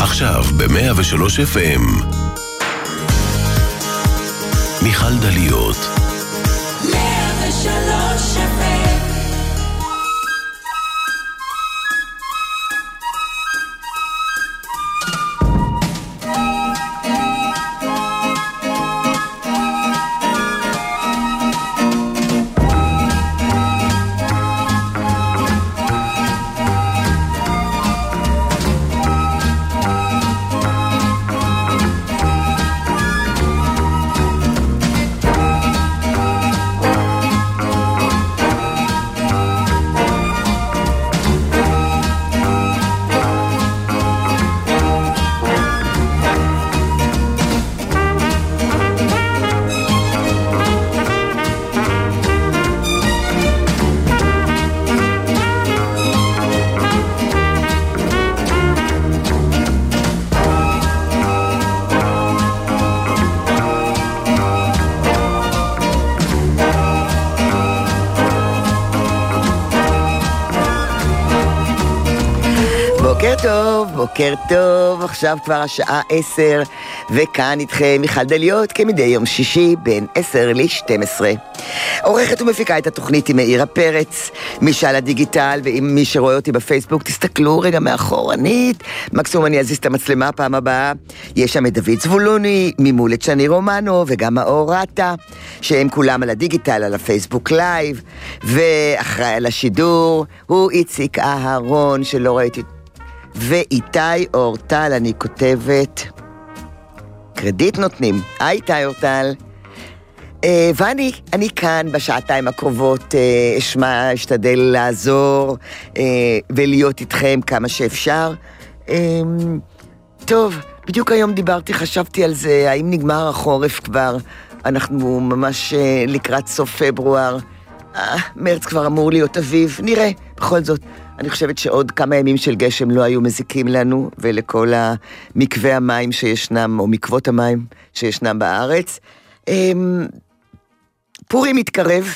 עכשיו ב-103 FM. מיכל דליות. 103 FM. בוקר טוב, עכשיו כבר השעה 10, וכאן איתכם מיכל דליות, כמדי יום שישי בין 10 ל-12. עורכת ומפיקה את התוכנית עם מאירה פרץ, משאל הדיגיטל, ואם מי שרואה אותי בפייסבוק, תסתכלו רגע מאחורנית, מקסימום אני אזיז את המצלמה פעם הבאה. יש שם את דוד זבולוני, ממול את שני רומנו, וגם מאור רטה, שהם כולם על הדיגיטל, על הפייסבוק לייב, ואחראי על השידור, הוא איציק אהרון, שלא ראיתי ואיתי אורטל, אני כותבת קרדיט נותנים. איתי אורטל. ואני כאן בשעתיים הקרובות אשתדל לעזור ולהיות איתכם כמה שאפשר. טוב, בדיוק היום חשבתי על זה, האם נגמר החורף כבר? אנחנו ממש לקראת סוף פברואר, מרץ כבר אמור להיות אביב, נראה. בכל זאת, אני חושבת שעוד כמה ימים של גשם לא היו מזיקים לנו ולכל מקווי המים שישנם, או מקוות המים שישנם בארץ. פורים מתקרב,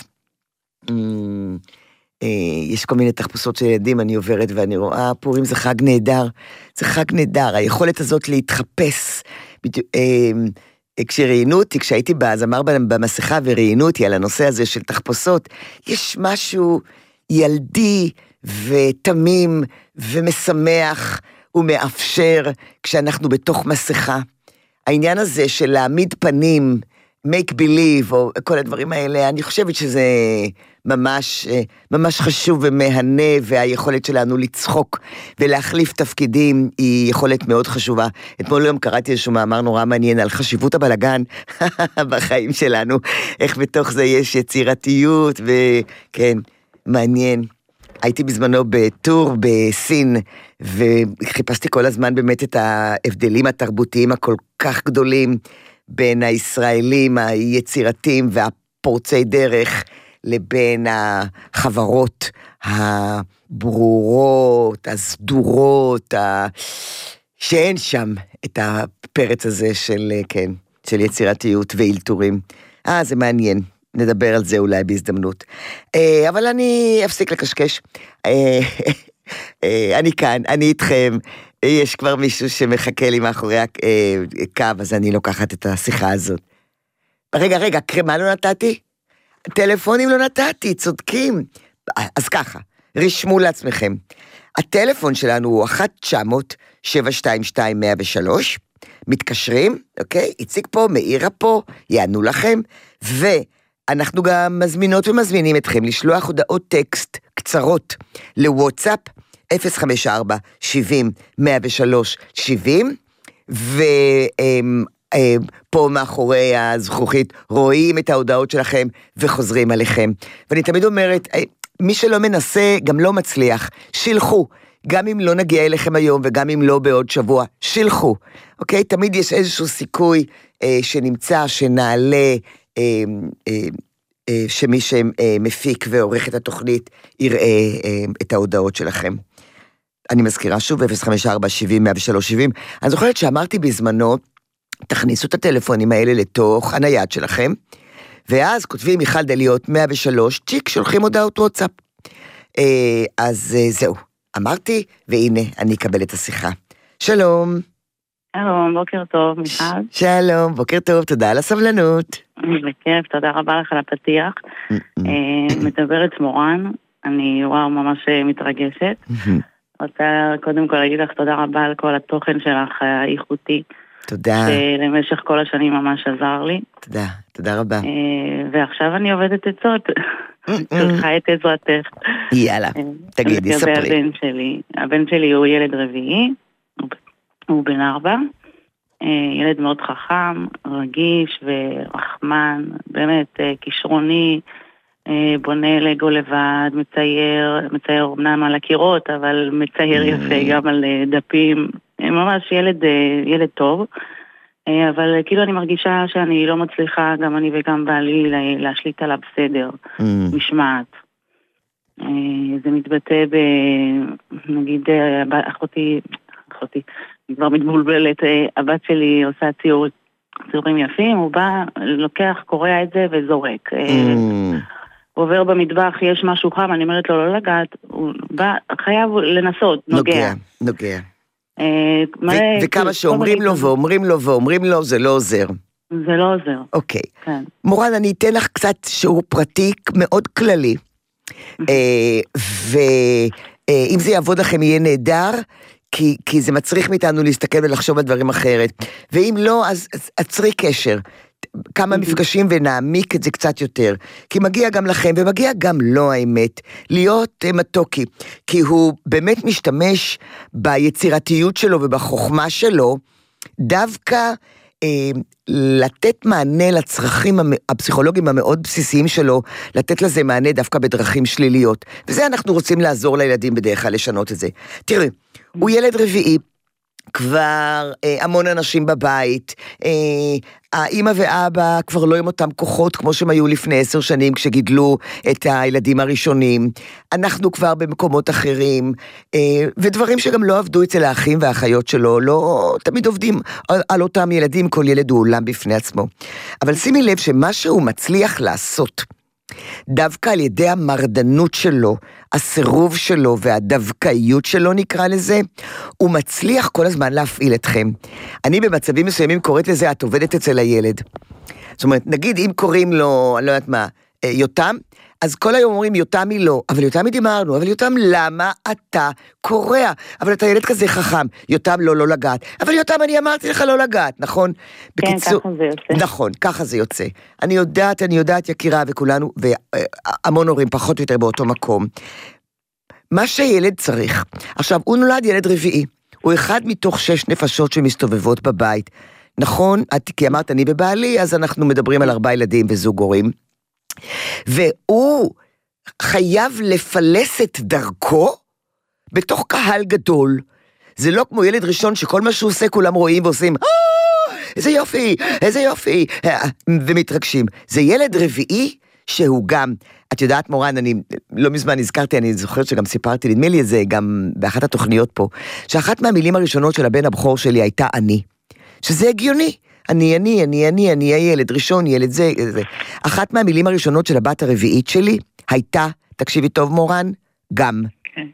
יש כל מיני תחפושות של ילדים, אני עוברת ואני רואה, פורים זה חג נהדר, זה חג נהדר, היכולת הזאת להתחפש, כשראיינו אותי, כשהייתי בזמר במסכה וראיינו אותי על הנושא הזה של תחפושות, יש משהו ילדי ותמים ומשמח ומאפשר כשאנחנו בתוך מסכה. העניין הזה של להעמיד פנים, make believe, או כל הדברים האלה, אני חושבת שזה ממש, ממש חשוב ומהנה, והיכולת שלנו לצחוק ולהחליף תפקידים היא יכולת מאוד חשובה. אתמול היום קראתי איזשהו מאמר נורא מעניין על חשיבות הבלגן בחיים שלנו, איך בתוך זה יש יצירתיות, וכן, מעניין. הייתי בזמנו בטור בסין, וחיפשתי כל הזמן באמת את ההבדלים התרבותיים הכל כך גדולים, בין הישראלים היצירתיים והפורצי דרך, לבין החברות הברורות, הסדורות, שאין שם את הפרץ הזה של, כן, של יצירתיות ואילתורים. זה מעניין. נדבר על זה אולי בהזדמנות. אבל אני אפסיק לקשקש. אני כאן, אני איתכם. יש כבר מישהו שמחכה לי מאחורי הקו, אז אני לוקחת את השיחה הזאת. רגע, קרמה לא נתתי? טלפונים לא נתתי, צודקים. אז ככה, רשמו לעצמכם. הטלפון שלנו הוא 1-900-722-103, מתקשרים, אוקיי? איציק פה, מאירה פה, יענו לכם, אנחנו גם מזמינות ומזמינים אתכם לשלוח הודעות טקסט קצרות לוואטסאפ 054-70-103-70, ופה מאחורי הזכוכית רואים את ההודעות שלכם וחוזרים עליכם. ואני תמיד אומרת, מי שלא מנסה גם לא מצליח, שילחו, גם אם לא נגיע אליכם היום וגם אם לא בעוד שבוע, שילחו, אוקיי? תמיד יש איזשהו סיכוי שנמצא, שנעלה, שמי שמפיק ועורך את התוכנית יראה את ההודעות שלכם. אני מזכירה שוב 054-70-103-70. אני זוכרת שאמרתי בזמנו, תכניסו את הטלפונים האלה לתוך הנייד שלכם, ואז כותבים מיכל דליות 103, צ'יק, שולחים הודעות וואטסאפ. אז זהו, אמרתי, והנה אני אקבל את השיחה. שלום. שלום, בוקר טוב, מיכל. שלום, בוקר טוב, תודה על הסבלנות. בכיף, תודה רבה לך על הפתיח. מדברת מורן, אני ממש מתרגשת. רוצה קודם כל להגיד לך תודה רבה על כל התוכן שלך האיכותי. תודה. שלמשך כל השנים ממש עזר לי. תודה, תודה רבה. ועכשיו אני עובדת עצות. צריכה את עזרתך. יאללה, תגידי, ספרי. לגבי הבן שלי הוא ילד רביעי, הוא בן 4, ילד מאוד חכם, רגיש ורחמן, באמת כישרוני, בונה לגו לבד, מצייר אמנם על הקירות, אבל מצייר יפה גם על דפים, ממש ילד טוב, אבל כאילו אני מרגישה שאני לא מצליחה, גם אני וגם בעלי, להשליט עליו בסדר, משמעת. זה מתבטא נגיד, אחותי, היא כבר מתבולבלת, הבת שלי עושה ציורים יפים, הוא בא, לוקח, קורא את זה וזורק. הוא עובר במטבח, יש משהו חם, אני אומרת לו לא לגעת, הוא בא, חייב לנסות, נוגע. וכמה שאומרים לו ואומרים לו, זה לא עוזר. זה לא עוזר. אוקיי. מורן, אני אתן לך קצת שיעור פרטי מאוד כללי, ואם זה יעבוד לכם יהיה נהדר, כי זה מצריך מאיתנו להסתכל ולחשוב על דברים אחרת, ואם לא, אז עצרי קשר, כמה מפגשים ונעמיק את זה קצת יותר, כי מגיע גם לכם, ומגיע גם לא האמת, להיות מתוקי, כי הוא באמת משתמש ביצירתיות שלו ובחוכמה שלו, דווקא לתת מענה לצרכים הפסיכולוגיים המאוד בסיסיים שלו, לתת לזה מענה דווקא בדרכים שליליות, וזה אנחנו רוצים לעזור לילדים בדרך כלל לשנות את זה. תראי, הוא ילד רביעי, כבר המון אנשים בבית, האמא ואבא כבר לא עם אותם כוחות כמו שהם היו לפני 10 שנים כשגידלו את הילדים הראשונים, אנחנו כבר במקומות אחרים, ודברים שגם לא עבדו אצל האחים והאחיות שלו, לא תמיד עובדים על אותם ילדים, כל ילד הוא עולם בפני עצמו. אבל שימי לב שמה שהוא מצליח לעשות, דווקא על ידי המרדנות שלו, הסירוב שלו והדווקאיות שלו נקרא לזה, הוא מצליח כל הזמן להפעיל אתכם. אני במצבים מסוימים קוראת לזה, את עובדת אצל הילד. זאת אומרת, נגיד אם קוראים לו, אני לא יודעת מה, יותם, אז כל היום אומרים יותמי לא, אבל יותמי דיברנו, אבל יותם למה אתה קורא? אבל אתה ילד כזה חכם, יותם לא לגעת, אבל יותם אני אמרתי לך לא לגעת, נכון? כן, ככה זה יוצא. נכון, ככה זה יוצא. אני יודעת יקירה וכולנו, והמון הורים פחות או יותר באותו מקום. מה שילד צריך, עכשיו הוא נולד ילד רביעי, הוא אחד מתוך 6 נפשות שמסתובבות בבית, נכון? כי אמרת אני בבעלי, אז אנחנו מדברים על 4 ילדים וזוג הורים, והוא חייב לפלס את דרכו בתוך קהל גדול. זה לא כמו ילד ראשון שכל מה שהוא עושה כולם רואים ועושים איזה יופי ומתרגשים. זה ילד רביעי שהוא גם, את יודעת מורן, אני לא מזמן הזכרתי, אני זוכרת שגם סיפרתי, נדמה לי את זה גם באחת התוכניות פה, שאחת מהמילים הראשונות של הבן הבכור שלי הייתה אני, שזה הגיוני. אני הילד ראשון, ילד זה. אחת מהמילים הראשונות של הבת הרביעית שלי, הייתה, תקשיבי טוב מורן, גם. כן.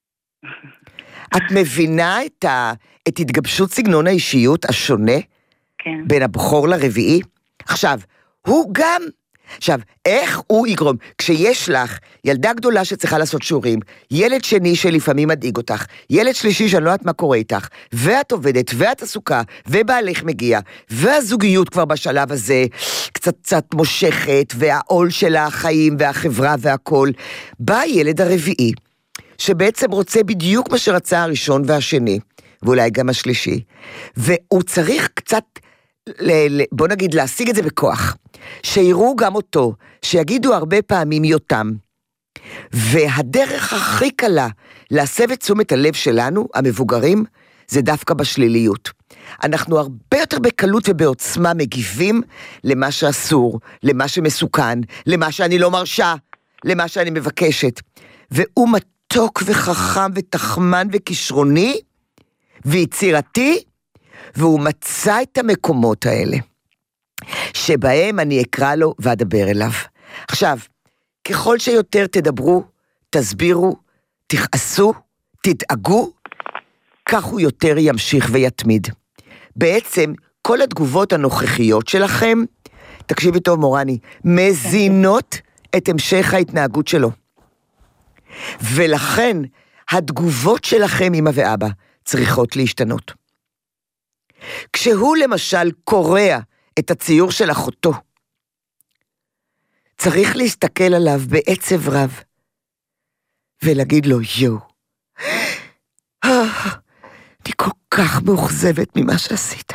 את מבינה את התגבשות סגנון האישיות השונה? כן. בין הבכור לרביעי? עכשיו, הוא גם, איך הוא יגרום? כשיש לך ילדה גדולה שצריכה לעשות שיעורים, ילד שני שלפעמים מדאיג אותך, ילד שלישי שאני לא יודעת מה קורה איתך, ואת עובדת, ואת עסוקה, ובעלך מגיע, והזוגיות כבר בשלב הזה קצת מושכת, והעול של החיים והחברה והכל, בא ילד הרביעי, שבעצם רוצה בדיוק מה שרצה הראשון והשני, ואולי גם השלישי, והוא צריך קצת, בוא נגיד, להשיג את זה בכוח, שיראו גם אותו, שיגידו הרבה פעמים יותם, והדרך הכי קלה להסב את תשומת הלב שלנו, המבוגרים, זה דווקא בשליליות. אנחנו הרבה יותר בקלות ובעוצמה מגיבים למה שאסור, למה שמסוכן, למה שאני לא מרשה, למה שאני מבקשת. והוא מתוק וחכם ותחמן וכישרוני ויצירתי, והוא מצא את המקומות האלה, שבהם אני אקרא לו ואדבר אליו. עכשיו, ככל שיותר תדברו, תסבירו, תכעסו, תדאגו, כך הוא יותר ימשיך ויתמיד. בעצם כל התגובות הנוכחיות שלכם, תקשיבי טוב מורני, מזינות את המשך ההתנהגות שלו. ולכן התגובות שלכם אמא ואבא צריכות להשתנות. כשהוא למשל קורע את הציור של אחותו, צריך להסתכל עליו בעצב רב, ולהגיד לו, אני כל כך מאוכזבת ממה שעשית.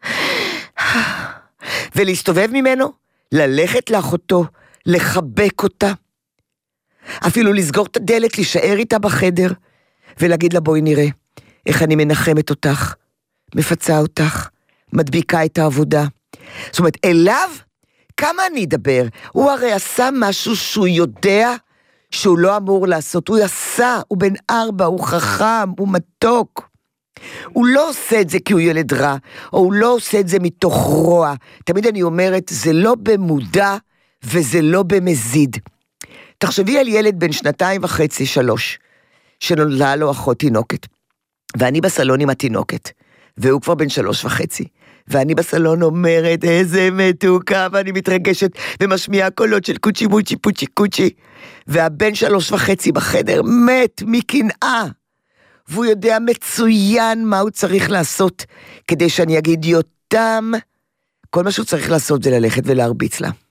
ולהסתובב ממנו, ללכת לאחותו, לחבק אותה, אפילו לסגור את הדלת, להישאר איתה בחדר, ולהגיד לה, בואי נראה, איך אני מנחמת אותך, מפצה אותך, מדביקה את העבודה. זאת אומרת, אליו, כמה אני אדבר? הוא הרי עשה משהו שהוא יודע שהוא לא אמור לעשות. הוא עשה, הוא בן 4, הוא חכם, הוא מתוק. הוא לא עושה את זה כי הוא ילד רע, או הוא לא עושה את זה מתוך רוע. תמיד אני אומרת, זה לא במודע, וזה לא במזיד. תחשבי על ילד בן 2.5, 3, שנולדה לו אחות תינוקת. ואני בסלון עם התינוקת, והוא כבר בן 3.5. ואני בסלון אומרת, איזה מתוקה, ואני מתרגשת, ומשמיעה קולות של קוצ'י מוצ'י פוצ'י קוצ'י, והבן 3.5 בחדר מת מקנאה, והוא יודע מצוין מה הוא צריך לעשות, כדי שאני אגיד יותם, כל מה שהוא צריך לעשות זה ללכת ולהרביץ לה.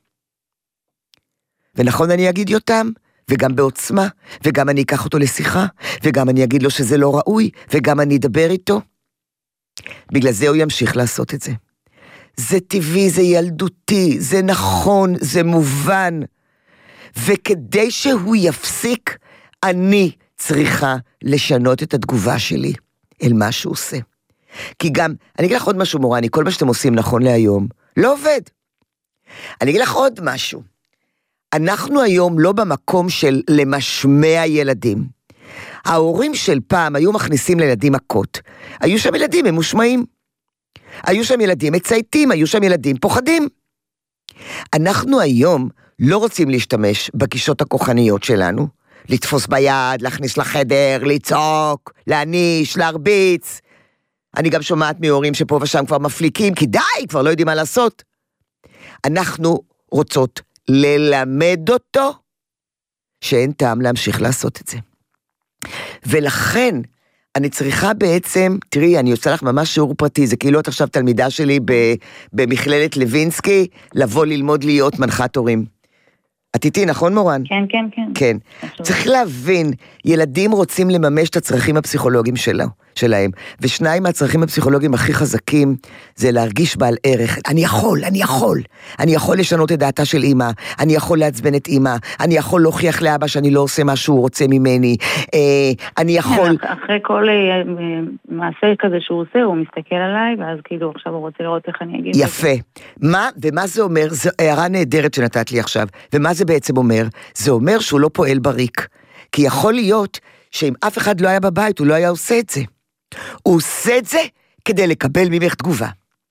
ונכון אני אגיד יותם, וגם בעוצמה, וגם אני אקח אותו לשיחה, וגם אני אגיד לו שזה לא ראוי, וגם אני אדבר איתו. בגלל זה הוא ימשיך לעשות את זה. זה טבעי, זה ילדותי, זה נכון, זה מובן. וכדי שהוא יפסיק, אני צריכה לשנות את התגובה שלי אל מה שהוא עושה. כי גם, אני אגיד לך עוד משהו מורני, כל מה שאתם עושים נכון להיום, לא עובד. אני אגיד לך עוד משהו. אנחנו היום לא במקום של למשמע ילדים. ההורים של פעם היו מכניסים לילדים מכות. היו שם ילדים ממושמעים. היו שם ילדים מצייתים, היו שם ילדים פוחדים. אנחנו היום לא רוצים להשתמש בגישות הכוחניות שלנו, לתפוס ביד, להכניס לחדר, לצעוק, להניש, להרביץ. אני גם שומעת מהורים שפה ושם כבר מפליקים, כי די, כבר לא יודעים מה לעשות. אנחנו רוצות ללמד אותו שאין טעם להמשיך לעשות את זה. ולכן אני צריכה בעצם, תראי, אני עושה לך ממש שיעור פרטי, זה כאילו את עכשיו תלמידה שלי במכללת לוינסקי, לבוא ללמוד להיות מנחת הורים. את איתי, נכון מורן? כן, כן, כן. כן. צריך להבין, ילדים רוצים לממש את הצרכים הפסיכולוגיים שלהם, ושניים מהצרכים הפסיכולוגיים הכי חזקים, זה להרגיש בעל ערך. אני יכול לשנות את דעתה של אמא, אני יכול לעצבן את אמא, אני יכול להוכיח לאבא שאני לא עושה מה שהוא רוצה ממני, אני יכול... אחרי כל מעשה כזה שהוא עושה, הוא מסתכל עליי, ואז כאילו עכשיו הוא רוצה לראות איך אני אגיד. יפה. ומה זה אומר? זו הערה נהדרת שנתת לי עכשיו. ומה זה בעצם אומר? זה אומר שהוא לא פועל בריק. כי יכול להיות שאם אף אחד לא היה בבית, הוא לא היה עושה את זה. הוא עושה את זה כדי לקבל ממך תגובה.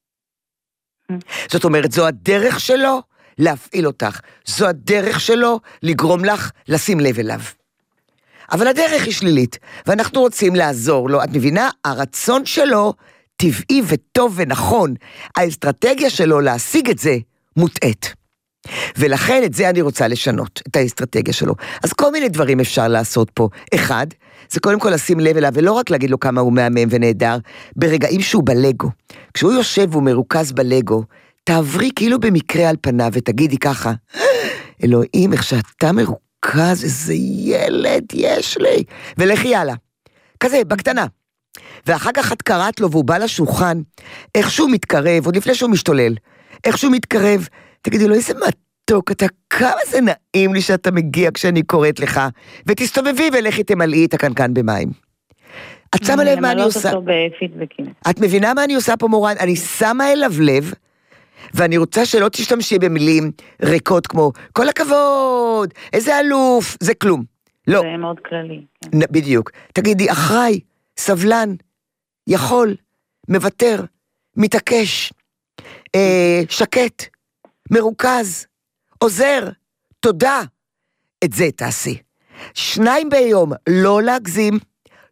זאת אומרת, זו הדרך שלו להפעיל אותך. זו הדרך שלו לגרום לך לשים לב אליו. אבל הדרך היא שלילית, ואנחנו רוצים לעזור לו. את מבינה? הרצון שלו טבעי וטוב ונכון. האסטרטגיה שלו להשיג את זה מוטעת. ולכן את זה אני רוצה לשנות, את האסטרטגיה שלו. אז כל מיני דברים אפשר לעשות פה. אחד, זה קודם כל לשים לב אליו, ולא רק להגיד לו כמה הוא מהמם ונהדר, ברגעים שהוא בלגו. כשהוא יושב והוא מרוכז בלגו, תעברי כאילו במקרה על פניו, ותגידי ככה, אלוהים, איך שאתה מרוכז, איזה ילד יש לי. ולכי הלאה. כזה, בקטנה. ואחר כך את קראת לו, והוא בא לשולחן, איך שהוא מתקרב, עוד לפני שהוא משתולל, איך שהוא מתקרב, תגידי לו, איזה מתוק, אתה כמה זה נעים לי שאתה מגיע כשאני קוראת לך, ותסתובבי ולכי תמלאי את הקנקן במים. את שמה לב מה אני עושה? את מבינה מה אני עושה פה מורן? אני שמה אליו לב, ואני רוצה שלא תשתמשי במילים ריקות כמו, כל הכבוד, איזה אלוף, זה כלום. לא. זה מאוד כללי. בדיוק. תגידי, אחראי, סבלן, יכול, מוותר, מתעקש, שקט, מרוכז, עוזר, תודה. את זה תעשי. 2 ביום, לא להגזים,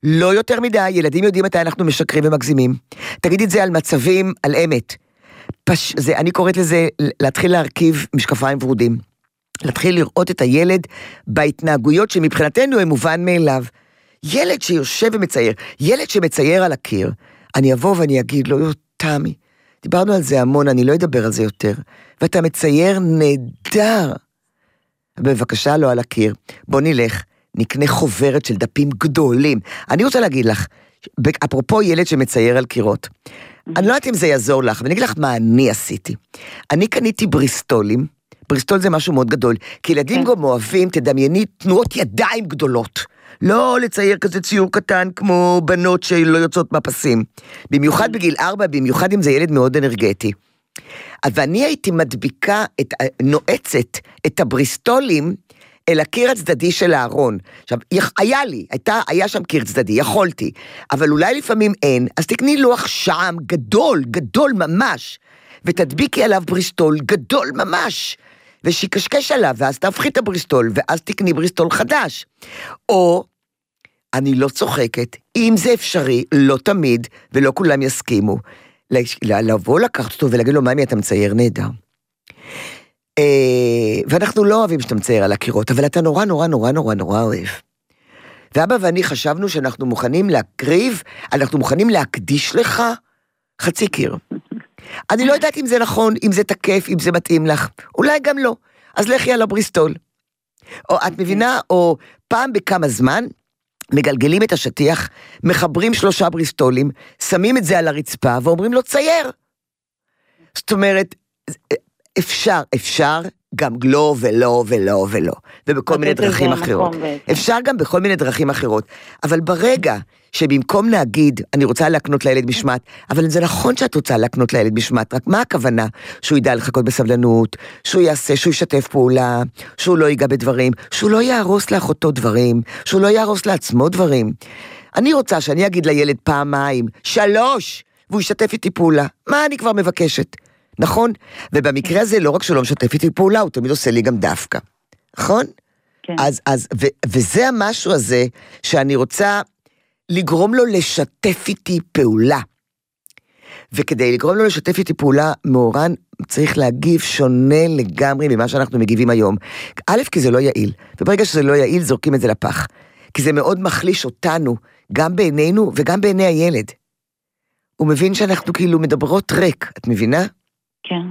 לא יותר מדי, ילדים יודעים מתי אנחנו משקרים ומגזימים. תגיד את זה על מצבים, על אמת. אני קוראת לזה להתחיל להרכיב משקפיים ורודים. להתחיל לראות את הילד בהתנהגויות שמבחינתנו הם מובן מאליו. ילד שיושב ומצייר, ילד שמצייר על הקיר, אני אבוא ואני אגיד לו, תמי, דיברנו על זה המון, אני לא אדבר על זה יותר, ואתה מצייר נהדר. בבקשה, לא על הקיר, בוא נלך, נקנה חוברת של דפים גדולים. אני רוצה להגיד לך, אפרופו ילד שמצייר על קירות, אני לא יודעת אם זה יעזור לך, ואני אגיד לך מה אני עשיתי. אני קניתי בריסטולים, בריסטול זה משהו מאוד גדול, כי ילדים גם אוהבים, תדמייני, תנועות ידיים גדולות. לא לצייר כזה ציור קטן כמו בנות שלא יוצאות מהפסים. במיוחד בגיל 4, במיוחד אם זה ילד מאוד אנרגטי. ואני הייתי מדביקה, נועצת את הבריסטולים אל הקיר הצדדי של הארון. עכשיו, היה שם קיר צדדי, יכולתי, אבל אולי לפעמים אין, אז תקני לוח שם גדול, גדול ממש, ותדביקי עליו בריסטול גדול ממש, ושיקשקש עליו, ואז תהפכי את הבריסטול, ואז תקני בריסטול חדש. או, אני לא צוחקת, אם זה אפשרי, לא תמיד, ולא כולם יסכימו, לבוא לקחת אותו ולהגיד לו, ממי, אתה מצייר נהדר. ואנחנו לא אוהבים שאתה מצייר על הקירות, אבל אתה נורא נורא נורא נורא נורא אוהב. ואבא ואני חשבנו שאנחנו מוכנים להקריב, אנחנו מוכנים להקדיש לך חצי קיר. אני לא יודעת אם זה נכון, אם זה תקף, אם זה מתאים לך. אולי גם לא. אז לכי על הבריסטול. או את מבינה, או פעם בכמה זמן, מגלגלים את השטיח, מחברים 3 בריסטולים, שמים את זה על הרצפה, ואומרים לו, צייר. זאת אומרת, אפשר גם לא ולא ולא ולא, ובכל מיני דרכים אחרות. אפשר גם בכל מיני דרכים אחרות. אבל ברגע שבמקום להגיד, אני רוצה להקנות לילד משמעת, אבל זה נכון שאת רוצה להקנות לילד משמעת, רק מה הכוונה? שהוא ידע לחכות בסבלנות, שהוא יעשה, שהוא ישתף פעולה, שהוא לא ייגע בדברים, שהוא לא יהרוס לאחותו דברים, שהוא לא יהרוס לעצמו דברים. אני רוצה שאני אגיד לילד פעמיים, 3, והוא ישתף איתי פעולה. מה אני כבר מבקשת? נכון? ובמקרה הזה לא רק שלא משתף איתי פעולה, הוא תמיד עושה לי גם דווקא. נכון? כן. וזה המשהו הזה שאני רוצה לגרום לו לשתף איתי פעולה. וכדי לגרום לו לשתף איתי פעולה, מאורן צריך להגיב שונה לגמרי ממה שאנחנו מגיבים היום. א', כי זה לא יעיל. וברגע שזה לא יעיל, זורקים את זה לפח. כי זה מאוד מחליש אותנו, גם בעינינו וגם בעיני הילד. הוא מבין שאנחנו כאילו מדברות ריק, את מבינה? כן.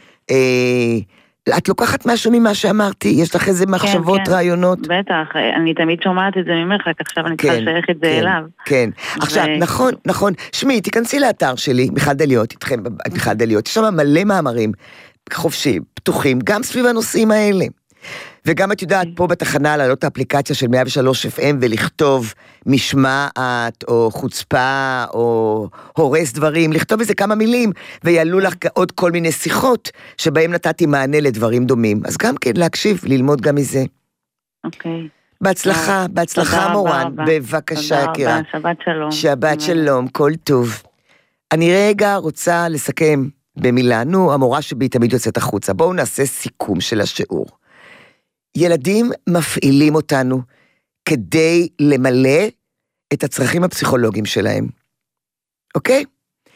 את לוקחת משהו ממה שאמרתי? יש לך איזה מחשבות, רעיונות? בטח, אני תמיד שומעת את זה ממך, רק עכשיו אני צריכה לשייך את זה אליו. כן, עכשיו, נכון, שמי, תיכנסי לאתר שלי, מיכל דליות, איתכם, מיכל דליות, יש שם מלא מאמרים חופשיים, פתוחים, גם סביב הנושאים האלה. וגם את יודעת, פה בתחנה לעלות את האפליקציה של 103 FM ולכתוב משמעת או חוצפה או הורס דברים, לכתוב איזה כמה מילים ויעלו לך עוד כל מיני שיחות שבהם נתתי מענה לדברים דומים. אז גם כן להקשיב, ללמוד גם מזה. אוקיי. בהצלחה מורן, בבקשה יקירה. שבת שלום. שבת שלום, כל טוב. אני רגע רוצה לסכם במילה, המורה שבי תמיד יוצאת החוצה, בואו נעשה סיכום של השיעור. ילדים מפעילים אותנו כדי למלא את הצרכים הפסיכולוגיים שלהם. אוקיי?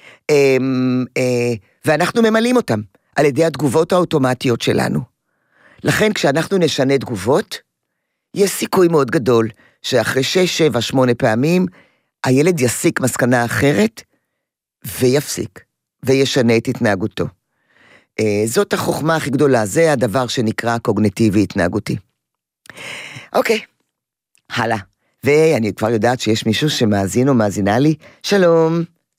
ואנחנו ממלאים אותם על ידי התגובות האוטומטיות שלנו. לכן כשאנחנו נשנה תגובות, יש סיכוי מאוד גדול שאחרי 6, 7, 8 פעמים, הילד יסיק מסקנה אחרת, ויפסיק, וישנה את התנהגותו. זאת החוכמה הכי גדולה, זה הדבר שנקרא קוגניטיבי התנהגותי. אוקיי, הלאה. ואני כבר יודעת שיש מישהו שמאזין או מאזינה לי. שלום.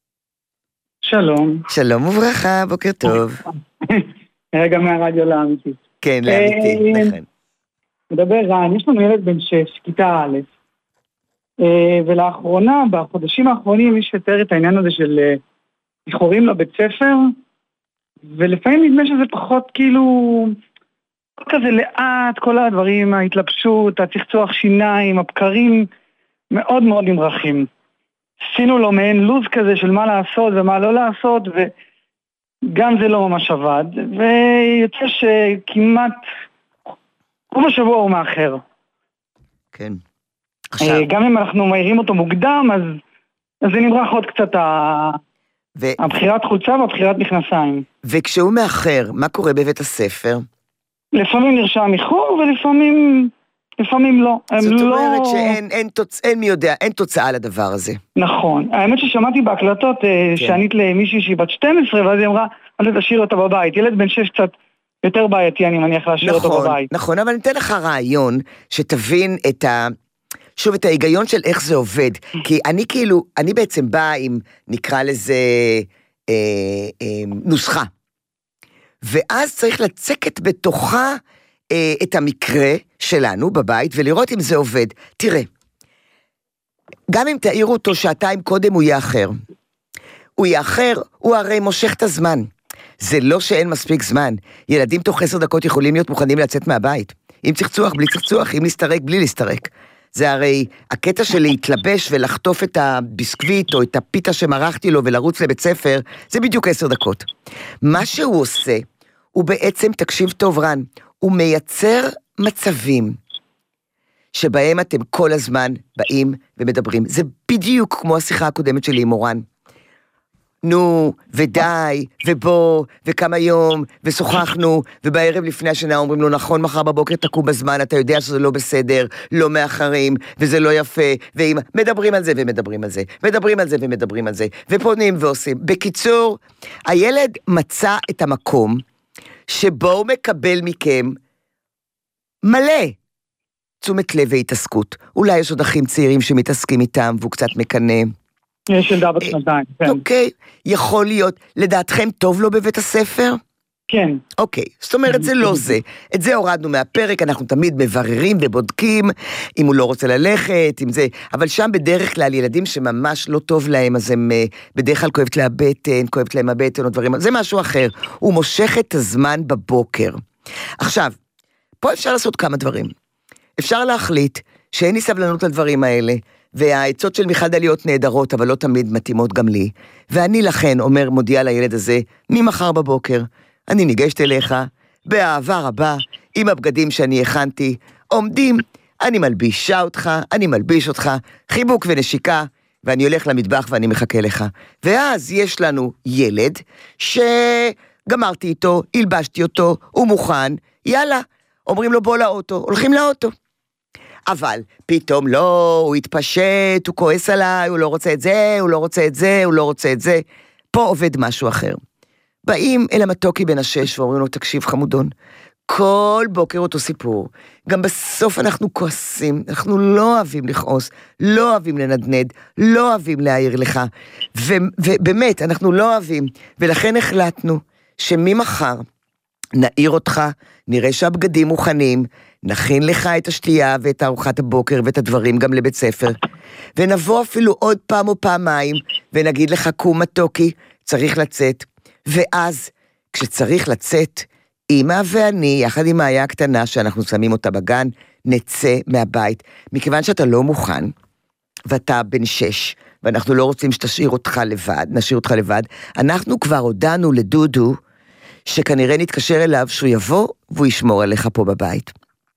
שלום. שלום וברכה, בוקר טוב. רגע מהרדיו לאמיתי. כן, לאמיתי, נכון. מדבר רן, יש לנו ילד בן 6, כיתה א', ולאחרונה, בחודשים האחרונים, יש יותר את העניין הזה של איחורים לבית ספר, ולפעמים נדמה שזה פחות כאילו, כזה לאט, כל הדברים, ההתלבשות, הצחצוח שיניים, הבקרים, מאוד מאוד נמרחים. עשינו לו מעין לוז כזה של מה לעשות ומה לא לעשות, וגם זה לא ממש עבד, ויוצא שכמעט, רוב השבוע הוא מאחר. כן. גם אם אנחנו מהירים אותו מוקדם, אז זה נמרח עוד קצת הבחירת חולצה והבחירת מכנסיים. וכשהוא מאחר, מה קורה בבית הספר? לפעמים נרשם איחור ולפעמים לא. זאת אומרת שאין מי יודע, אין תוצאה לדבר הזה. נכון. האמת ששמעתי בהקלטות שענית למישהי שהיא בת 12, ואז היא אמרה, אל תשאיר אותה בבית. ילד בן 6 קצת יותר בעייתי, אני מניח להשאיר אותו בבית. נכון, אבל ניתן לך רעיון שתבין שוב את ההיגיון של איך זה עובד. כי אני בעצם באה עם, נקרא לזה, נוסחה. ואז צריך לצקת בתוכה את המקרה שלנו בבית, ולראות אם זה עובד. תראה, גם אם תעירו אותו שעתיים קודם, הוא יאחר. הוא יאחר, הוא הרי מושך את הזמן. זה לא שאין מספיק זמן. ילדים תוך 10 דקות יכולים להיות מוכנים לצאת מהבית. אם צחצוח, בלי צחצוח, אם להסתרק, בלי להסתרק. זה הרי הקטע של להתלבש ולחטוף את הביסקוויט או את הפיתה שמרחתי לו ולרוץ לבית ספר, זה בדיוק 10 דקות. מה שהוא עושה, הוא בעצם, תקשיב טוב רן, הוא מייצר מצבים שבהם אתם כל הזמן באים ומדברים. זה בדיוק כמו השיחה הקודמת שלי עם מורן. נו, ודי, ובוא, וכמה יום, ושוחחנו, ובערב לפני השינה אומרים לו, נכון, מחר בבוקר תקום בזמן, אתה יודע שזה לא בסדר, לא מאחרים, וזה לא יפה, מדברים על זה ומדברים על זה, מדברים על זה ומדברים על זה, ופונים ועושים. בקיצור, הילד מצא את המקום, שבו הוא מקבל מכם מלא תשומת לב והתעסקות. אולי יש עוד אחים צעירים שמתעסקים איתם, והוא קצת מקנה. יש ילדה בת 2, כן. אוקיי, יכול להיות, לדעתכם טוב לו בבית הספר? כן. אוקיי, זאת אומרת זה לא זה. את זה הורדנו מהפרק, אנחנו תמיד מבררים ובודקים, אם הוא לא רוצה ללכת, אם זה, אבל שם בדרך כלל ילדים שממש לא טוב להם, אז הם בדרך כלל כואבת להם הבטן או דברים, זה משהו אחר. הוא מושך את הזמן בבוקר. עכשיו, פה אפשר לעשות כמה דברים. אפשר להחליט שאין לי סבלנות לדברים האלה, והעצות של מיכל דליות נהדרות, אבל לא תמיד מתאימות גם לי. ואני לכן מודיע לילד הזה, ממחר בבוקר, אני ניגשת אליך, באהבה רבה, עם הבגדים שאני הכנתי, עומדים, אני מלבישה אותך, אני מלביש אותך, חיבוק ונשיקה, ואני הולך למטבח ואני מחכה לך. ואז יש לנו ילד, שגמרתי איתו, הלבשתי אותו, הוא מוכן, יאללה, אומרים לו בוא לאוטו, הולכים לאוטו. אבל פתאום לא, הוא התפשט, הוא כועס עליי, הוא לא רוצה את זה, הוא לא רוצה את זה, הוא לא רוצה את זה. פה עובד משהו אחר. באים אל המתוקי בן 6 ואומרים לו, תקשיב חמודון, כל בוקר אותו סיפור. גם בסוף אנחנו כועסים, אנחנו לא אוהבים לכעוס, לא אוהבים לנדנד, לא אוהבים להעיר לך. ובאמת, אנחנו לא אוהבים. ולכן החלטנו שממחר נעיר אותך, נראה שהבגדים מוכנים, נכין לך את השתייה ואת ארוחת הבוקר ואת הדברים גם לבית ספר, ונבוא אפילו עוד פעם או פעמיים, ונגיד לך קום מתוקי, צריך לצאת, ואז כשצריך לצאת, אמא ואני, יחד עם מאיה הקטנה שאנחנו שמים אותה בגן, נצא מהבית, מכיוון שאתה לא מוכן, ואתה בן 6, ואנחנו לא רוצים שתשאיר אותך לבד, נשאיר אותך לבד, אנחנו כבר הודענו לדודו, שכנראה נתקשר אליו שהוא יבוא, והוא ישמור עליך פה בבית.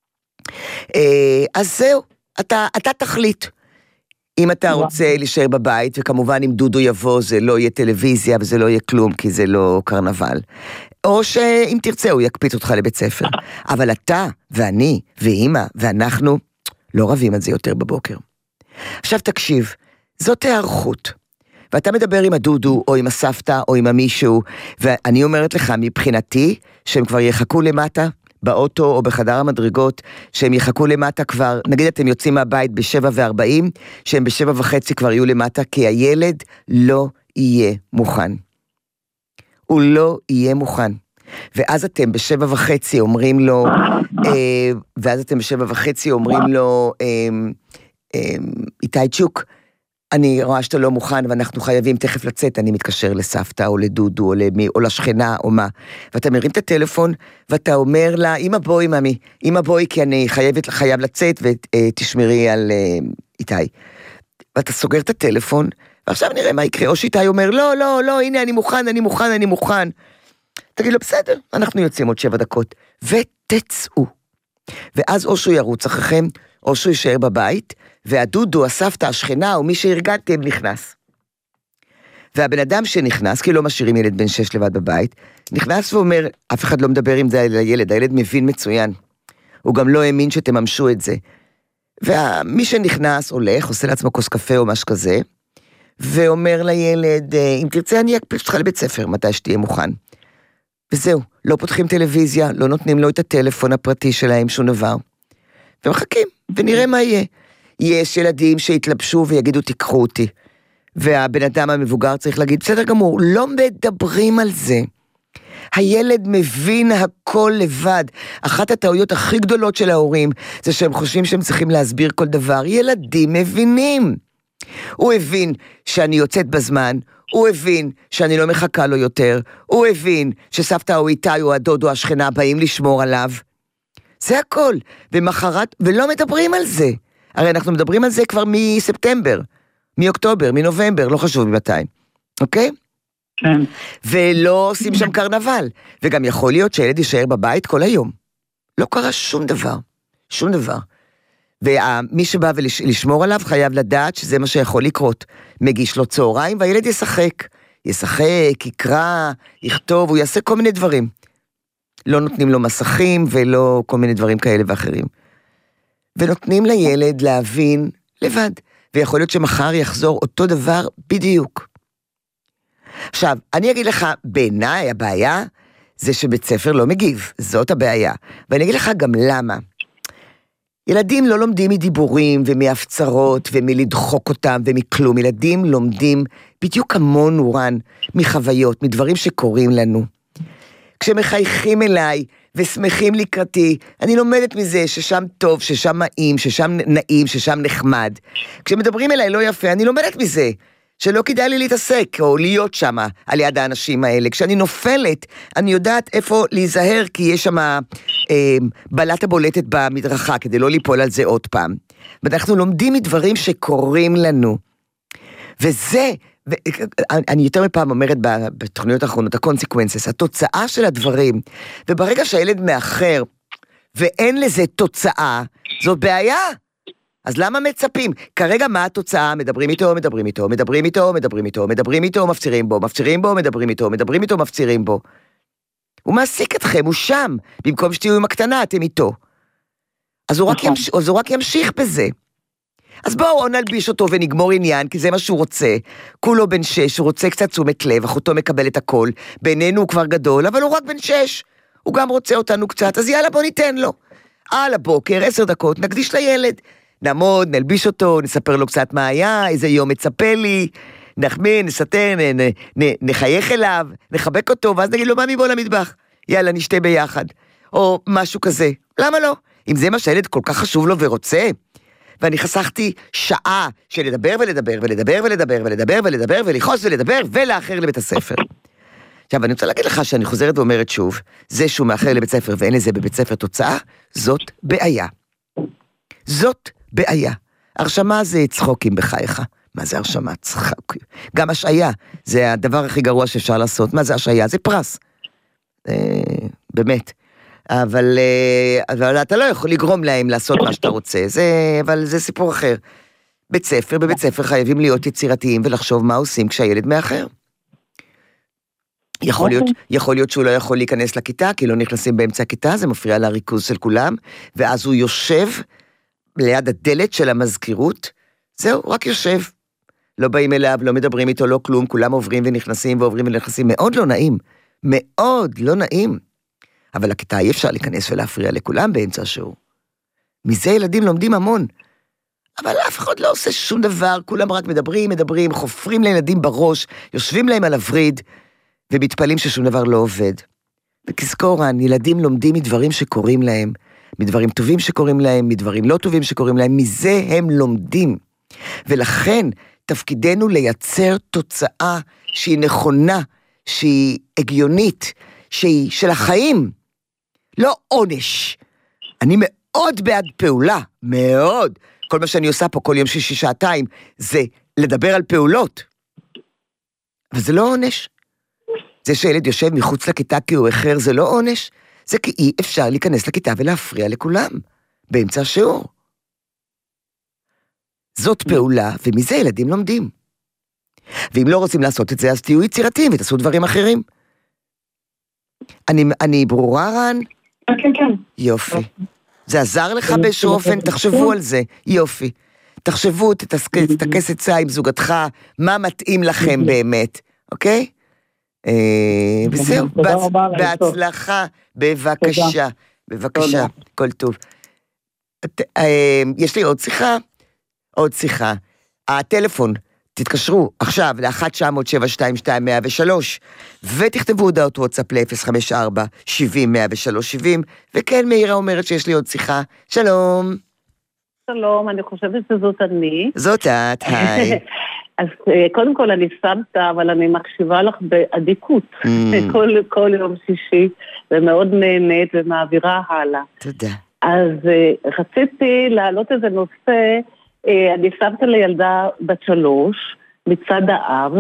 אז זהו, אתה תחליט. אם אתה רוצה להישאר בבית, וכמובן אם דודו יבוא, זה לא יהיה טלוויזיה, וזה לא יהיה כלום, כי זה לא קרנבל. או שאם תרצה, הוא יקפיץ אותך לבית ספר. אבל אתה, ואני, ואמא, ואנחנו, לא רבים על זה יותר בבוקר. עכשיו תקשיב, זאת הערכות. ואתה מדבר עם הדודו, או עם הסבתא, או עם המישהו, ואני אומרת לך, מבחינתי, שהם כבר יחכו למטה, באוטו או בחדר המדרגות, שהם יחכו למטה כבר, נגיד אתם יוצאים מהבית ב7:40, שהם ב7:30 כבר יהיו למטה, כי הילד לא יהיה מוכן. הוא לא יהיה מוכן. ואז אתם ב7:30 אומרים לו, איתי צ'וק, אני רואה שאתה לא מוכן, ואנחנו חייבים תכף לצאת, אני מתקשר לסבתא, או לדודו, או למי, או לשכנה, או מה. ואתה מרים את הטלפון, ואתה אומר לה, אמא בואי, ממי, אמא בואי, כי אני חייב לצאת, ותשמרי על איתי. ואתה סוגר את הטלפון, ועכשיו נראה מה יקרה, או שאיתי אומר, לא, הנה, אני מוכן. תגיד לו, בסדר, אנחנו יוצאים עוד 7 דקות, ותצאו. ואז או שהוא ירוץ אחריכם, או שהוא יישאר בבית, והדודו, הסבתא, השכנה, או מי שהרגעתם נכנס. והבן אדם שנכנס, כי לא משאירים ילד בן 6 לבד בבית, נכנס ואומר, אף אחד לא מדבר עם זה לילד, הילד מבין מצוין. הוא גם לא האמין שתממשו את זה. ומי שנכנס הולך, עושה לעצמו כוס קפה או משהו כזה, ואומר לילד, אם תרצה אני אקפיץ אותך לבית ספר, מתי שתהיה מוכן. וזהו, לא פותחים טלוויזיה, לא נותנים לו את הטלפון הפרטי שלהם, שום דבר. ומחכים, ונראה מה יהיה. יש ילדים שהתלבשו ויגידו, תיקחו אותי. והבן אדם המבוגר צריך להגיד, בסדר גמור, לא מדברים על זה. הילד מבין הכל לבד. אחת הטעויות הכי גדולות של ההורים, זה שהם חושבים שהם צריכים להסביר כל דבר. ילדים מבינים. הוא הבין שאני יוצאת בזמן, הוא הבין שאני לא מחכה לו יותר, הוא הבין שסבתא או איתי או הדוד או השכנה באים לשמור עליו. זה הכל. ומחרת, ולא מדברים על זה. הרי אנחנו מדברים על זה כבר מספטמבר, מאוקטובר, מנובמבר, לא חשוב ממתי. אוקיי? כן. ולא עושים שם קרנבל. וגם יכול להיות שהילד יישאר בבית כל היום. לא קרה שום דבר. שום דבר. ומי שבא ולשמור עליו חייב לדעת שזה מה שיכול לקרות. מגיש לו צהריים והילד ישחק, יקרא, יכתוב, הוא יעשה כל מיני דברים. לא נותנים לו מסכים ולא כל מיני דברים כאלה ואחרים. ונותנים לילד להבין לבד. ויכול להיות שמחר יחזור אותו דבר בדיוק. עכשיו, אני אגיד לך, בעיניי הבעיה זה שבית ספר לא מגיב. זאת הבעיה. ואני אגיד לך גם למה. ילדים לא לומדים מדיבורים ומהפצרות ומלדחוק אותם ומכלום. ילדים לומדים בדיוק כמונו, רן, מחוויות, מדברים שקורים לנו. כשמחייכים אליי ושמחים לקראתי, אני לומדת מזה ששם טוב, ששם נעים, ששם נעים, ששם נחמד. כשמדברים אליי לא יפה, אני לומדת מזה שלא כדאי לי להתעסק או להיות שם על יד האנשים האלה. כשאני נופלת, אני יודעת איפה להיזהר, כי יש שם בלטה בולטת במדרכה, כדי לא ליפול על זה עוד פעם. ואנחנו לומדים מדברים שקורים לנו. וזה, אני יותר מפעם אומרת בתוכניות האחרונות, הקונסקוונסס, התוצאה של הדברים, וברגע שהילד מאחר, ואין לזה תוצאה, זו בעיה. אז למה מצפים? כרגע מה התוצאה? מדברים איתו, מפצירים בו, מדברים איתו, מפצירים בו. הוא מעסיק אתכם, הוא שם. במקום שתהיו עם הקטנה, אתם איתו. אז הוא רק ימשיך בזה. אז בואו נלביש אותו ונגמור עניין, כי זה מה שהוא רוצה. כולו בן 6, הוא רוצה קצת תשומת לב, אחותו מקבל את הכל. בינינו הוא כבר גדול, אבל הוא רק בן 6. הוא גם רוצה אותנו קצת, אז יאללה בוא ניתן לו. על הבוקר, 10 דקות, נקדיש לילד. נעמוד, נלביש אותו, נספר לו קצת מה היה, איזה יום מצפה לי, נחמין, נסתר, נחייך אליו, נחבק אותו, ואז נגיד לו, ממי בוא למטבח, יאללה, נשתה ביחד, או משהו כזה. למה לא? אם זה מה שהילד כל כך חשוב לו ורוצה, ואני חסכתי שעה של לדבר ולחוס ולדבר, ולאחר לבית הספר. עכשיו, אני רוצה להגיד לך שאני חוזרת ואומרת שוב, זה שהוא מאחר לבית ספר ואין לזה בבית ספר תוצאה, זאת בעיה. זאת בעיה. הרשמה זה צחוקים בחייך. מה זה הרשמה? צחוקים. גם השעיה, זה הדבר הכי גרוע שאפשר לעשות. מה זה השעיה? זה פרס. באמת. אבל אתה לא יכול לגרום להם לעשות מה שאתה רוצה. אבל זה סיפור אחר. בבית ספר חייבים להיות יצירתיים ולחשוב מה עושים כשהילד מאחר. יכול להיות שהוא לא יכול להיכנס לכיתה, כי לא נכנסים באמצע הכיתה, זה מפריע לריכוז של כולם, ואז הוא יושב ליד הדלת של המזכירות, זהו, רק יושב. לא באים אליו, לא מדברים איתו, לא כלום, כולם עוברים ונכנסים ועוברים ונכנסים, מאוד לא נעים, מאוד לא נעים. אבל לכיתה אי אפשר להיכנס ולהפריע לכולם באמצע השיעור. מזה ילדים לומדים המון, אבל אף אחד לא עושה שום דבר, כולם רק מדברים, חופרים לילדים בראש, יושבים להם על הוריד, ומתפלים ששום דבר לא עובד. וכזכור, ילדים לומדים מדברים שקורים להם, מדברים טובים שקורים להם, מדברים לא טובים שקורים להם, מזה הם לומדים. ולכן תפקידנו לייצר תוצאה שהיא נכונה, שהיא הגיונית, שהיא של החיים, לא עונש. אני מאוד בעד פעולה, מאוד. כל מה שאני עושה פה כל יום 6 שעתיים, זה לדבר על פעולות. אבל זה לא עונש. זה שילד יושב מחוץ לכיתה כי הוא אחר, זה לא עונש. זה כי אי אפשר להיכנס לכיתה ולהפריע לכולם, באמצע השיעור. זאת פעולה, ומזה ילדים לומדים. ואם לא רוצים לעשות את זה, אז תהיו יצירתיים ותעשו דברים אחרים. אני ברורה, רן? כן, כן. יופי. זה עזר לך באיזשהו אופן? תחשבו על זה. יופי. תחשבו, תתעקס עצה עם זוגתך, מה מתאים לכם באמת, אוקיי? וזהו, בהצלחה, בבקשה, בבקשה, כל טוב. יש לי עוד שיחה, הטלפון, תתקשרו עכשיו ל-1-900-722-103, ותכתבו הודעות וואטסאפ ל-054-70-103-70, וכן, מאירה אומרת שיש לי עוד שיחה, שלום. שלום, אני חושבת שזאת אני. זאת את, היי. אז קודם כל אני סבתא, אבל אני מקשיבה לך באדיקות, כל יום שישי, ומאוד נהנית ומעבירה הלאה. תודה. אז רציתי להעלות איזה נושא, אני סבתא לילדה בת 3, מצד האב,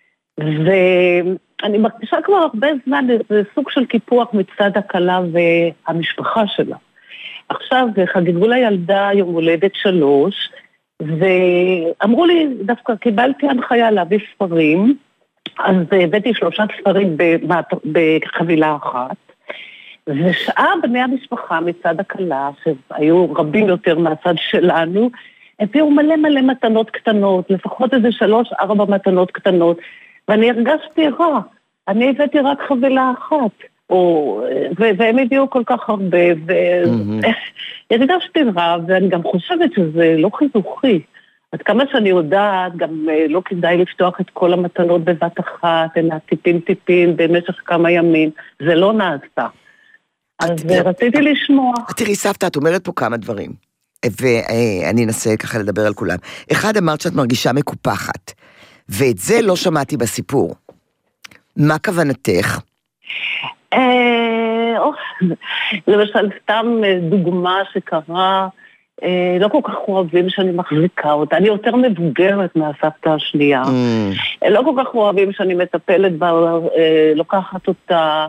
ואני מרגישה כבר הרבה זמן, זה סוג של קיפוח מצד הכלה והמשפחה שלה. עכשיו חגגו לילדה יום הולדת 3, ואמרו לי, דווקא קיבלתי הנחיה להביא ספרים, אז הבאתי 3 ספרים בחבילה אחת, ושאר בני המשפחה מצד הכלה, שהיו רבים יותר מהצד שלנו, הביאו מלא מתנות קטנות, לפחות איזה 3-4 מתנות קטנות, ואני הרגשתי רע, אני הבאתי רק חבילה אחת, והם הביאו כל כך הרבה, והרגשתי רע, ואני גם חושבת שזה לא חינוכי. עד כמה שאני יודעת, גם לא כדאי לפתוח את כל המתנות בבת אחת, אלא טיפין במשך כמה ימים. זה לא נעשה. אז רציתי לשמוע. תראי, סבתא, את אומרת פה כמה דברים, ואני אנסה ככה לדבר על כולם. אחד, אמרת שאת מרגישה מקופחת, ואת זה לא שמעתי בסיפור. מה כוונתך? למשל, סתם דוגמה שקרה, לא כל כך אוהבים שאני מחזיקה אותה, אני יותר מבוגרת מהסבתא השנייה, לא כל כך אוהבים שאני מטפלת בה, לוקחת אותה,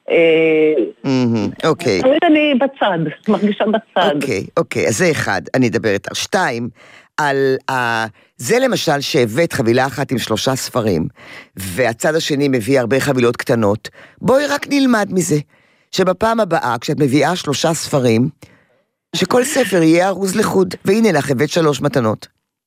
אוקיי. אני בצד, מרגישה בצד. אוקיי, אז זה אחד, אני אדבר איתך. 2, על זה למשל שהבאת חבילה אחת עם 3 ספרים, והצד השני מביא הרבה חבילות קטנות, בואי רק נלמד מזה, שבפעם הבאה, כשאת מביאה 3 ספרים, שכל ספר יהיה ארוז לחוד, והנה לך, הבאת 3 מתנות.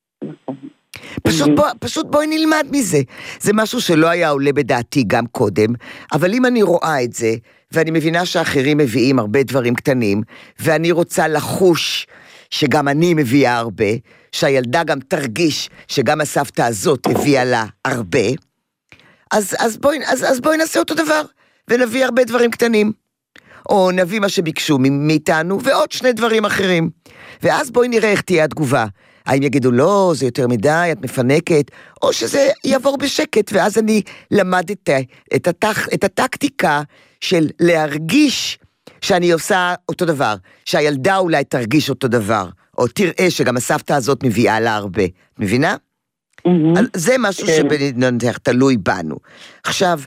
פשוט בואי נלמד מזה. זה משהו שלא היה עולה בדעתי גם קודם, אבל אם אני רואה את זה, ואני מבינה שאחרים מביאים הרבה דברים קטנים, ואני רוצה לחוש שגם אני מביאה הרבה, שהילדה גם תרגיש שגם הסבתא הזאת הביאה לה הרבה, אז בואי נעשה אותו דבר, ונביא הרבה דברים קטנים. או נביא מה שביקשו מאיתנו, ועוד 2 דברים אחרים. ואז בואי נראה איך תהיה התגובה. האם יגידו, לא, זה יותר מדי, את מפנקת, או שזה יעבור בשקט, ואז אני למד את הטקטיקה של להרגיש שאני עושה אותו דבר, שהילדה אולי תרגיש אותו דבר, או תראה שגם הסבתא הזאת מביאה לה הרבה. מבינה? זה משהו שבנתח תלוי בנו. עכשיו,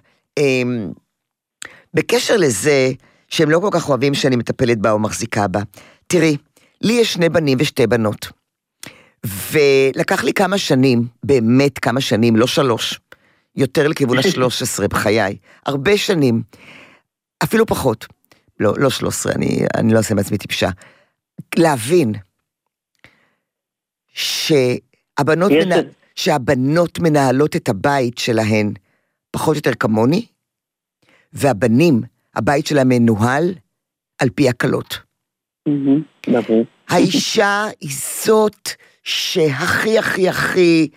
בקשר לזה, שהם לא כל כך אוהבים שאני מטפלת בה או מחזיקה בה. תראי, לי יש 2 בנים ו2 בנות, ולקח לי כמה שנים, באמת כמה שנים, לא 3, יותר לכיוון 13 בחיי, הרבה שנים, אפילו פחות, לא 13, אני לא עושה מעצמי טיפשה, להבין שהבנות מנהלות את הבית שלהן פחות או יותר כמוני, והבנים, הבית שלהם מנוהל על פי הקלות. האישה היא זאת שהכי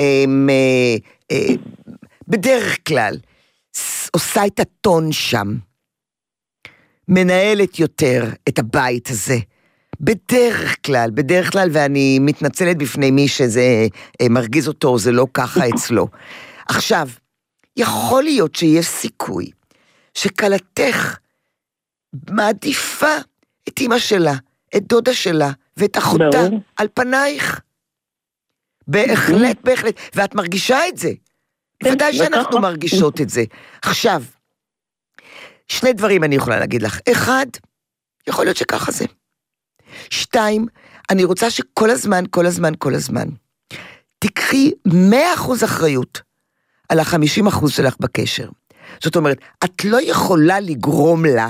בדרך כלל עושה את הטון שם, מנהלת יותר את הבית הזה, בדרך כלל, ואני מתנצלת בפני מי שזה מרגיז אותו, זה לא ככה אצלו. עכשיו, יכול להיות שיש סיכוי, שקלתך מעדיפה את אמא שלה, את דודה שלה, ואת אחותה על פנייך. בהחלט, ואת מרגישה את זה. בוודאי שאנחנו מרגישות את זה. עכשיו, 2 דברים אני יכולה להגיד לך. 1, יכול להיות שככה זה. 2, אני רוצה שכל הזמן, תקחי 100% אחריות על ה-50% שלך בקשר. זאת אומרת, את לא יכולה לגרום לה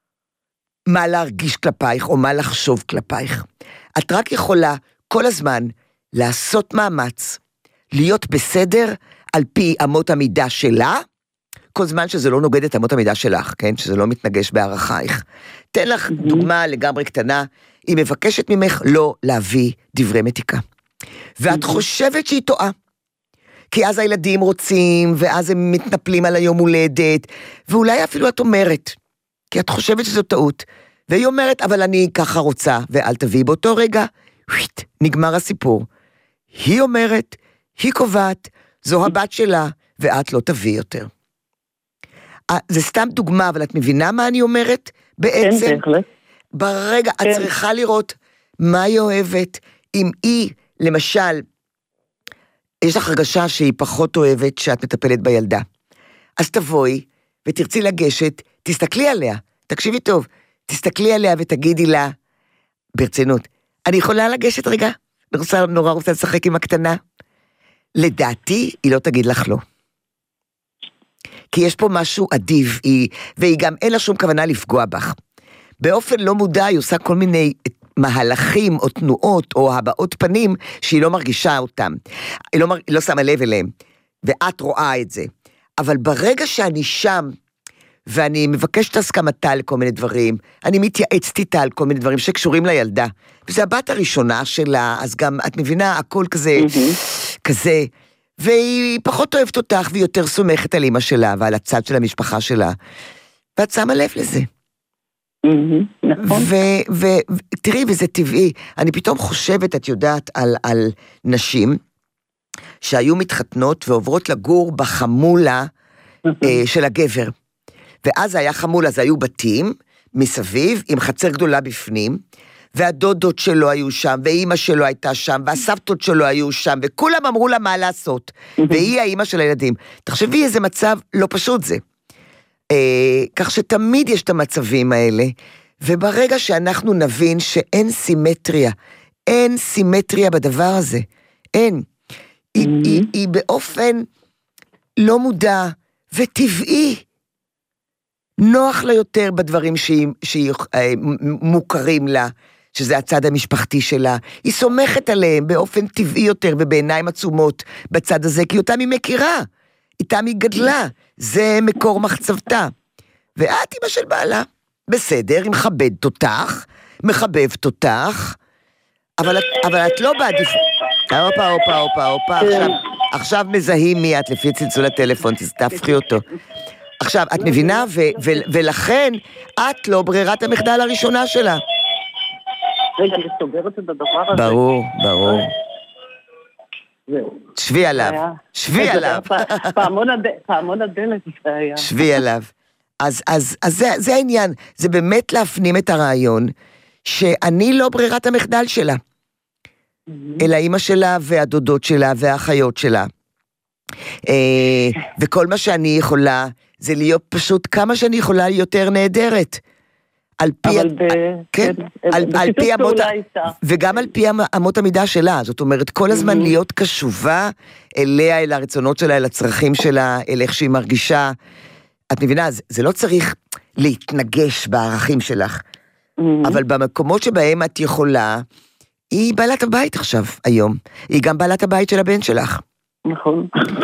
מה להרגיש כלפייך או מה לחשוב כלפייך. את רק יכולה כל הזמן לעשות מאמץ, להיות בסדר על פי אמות המידה שלה, כל זמן שזה לא נוגד את אמות המידה שלך, כן? שזה לא מתנגש בערכייך. תן לך דוגמה לגמרי קטנה, היא מבקשת ממך לא להביא דברי מתיקה. ואת חושבת שהיא טועה. כי אז הילדים רוצים, ואז הם מתנפלים על היום הולדת, ואולי אפילו את אומרת, כי את חושבת שזו טעות, והיא אומרת, אבל אני ככה רוצה, ואל תביאי באותו רגע, נגמר הסיפור. היא אומרת, היא קובעת, זו הבת שלה, ואת לא תביא יותר. זה סתם דוגמה, אבל את מבינה מה אני אומרת? בעצם, כן, בהחלט. ברגע, את צריכה לראות מה היא אוהבת, אם היא, למשל, יש לך הרגשה שהיא פחות אוהבת שאת מטפלת בילדה. אז תבואי ותרצי לגשת, תסתכלי עליה, תקשיבי טוב, תסתכלי עליה ותגידי לה, ברצינות, אני יכולה לגשת רגע? נורא רוצה לשחק עם הקטנה? לדעתי, היא לא תגיד לך לא. כי יש פה משהו עדיף, והיא גם אין לה שום כוונה לפגוע בך. באופן לא מודע, היא עושה כל מיני מהלכים או תנועות או הבעות פנים שהיא לא מרגישה אותם. היא לא שמה לב אליהם, ואת רואה את זה. אבל ברגע שאני שם, ואני מבקשת הסכמתה לכל מיני דברים, אני מתייעצת איתה על כל מיני דברים שקשורים לילדה, וזו הבת הראשונה שלה, אז גם את מבינה, הכל כזה, והיא פחות אוהבת אותך, והיא יותר סומכת על אמא שלה, ועל הצד של המשפחה שלה, ואת שמה לב לזה. נכון. ותראי, וזה טבעי, אני פתאום חושבת, את יודעת, על נשים, שהיו מתחתנות ועוברות לגור בחמולה של הגבר, ואז היה חמול, אז היו בתים מסביב, עם חצר גדולה בפנים, והדודות שלו היו שם, ואימא שלו הייתה שם, והסבתות שלו היו שם, וכולם אמרו לה מה לעשות, והיא האימא של הילדים. תחשבי איזה מצב לא פשוט זה. כך שתמיד יש את המצבים האלה, וברגע שאנחנו נבין שאין סימטריה, אין סימטריה בדבר הזה, אין. היא באופן לא מודע וטבעי, נוח לה יותר בדברים שהיא מוכרים לה, שזה הצד המשפחתי שלה, היא סומכת עליהם באופן טבעי יותר ובעיניים עצומות בצד הזה, כי אותם היא מכירה, איתם היא גדלה, זה מקור מחצבתה. ואת אמא של בעלה, בסדר, היא מכבדת אותך, מחבבת אותך, אבל את לא בעדיף... הופה, עכשיו מזהים מי את לפי צלצול הטלפון, תפחי אותו. עכשיו, את מבינה, ולכן את לא ברירת המחדל הראשונה שלה. רגע, אני סוגרת את הדבר הזה. ברור. שבי עליו. פעמון הדלת זה היה. שבי עליו. אז זה העניין, זה באמת להפנים את הרעיון, שאני לא ברירת המחדל שלה, אלא אמא שלה והדודות שלה והאחיות שלה. וכל מה שאני יכולה, זה להיות פשוט כמה שאני יכולה יותר נהדרת. על פי וגם על פי אמות המידה שלה, זאת אומרת, כל הזמן להיות קשובה אליה, אל הרצונות שלה, אל הצרכים שלה, אל איך שהיא מרגישה. את מבינה, זה לא צריך להתנגש בערכים שלך, אבל במקומות שבהם את יכולה, היא בעלת הבית עכשיו, היום. היא גם בעלת הבית של הבן שלך. נכון.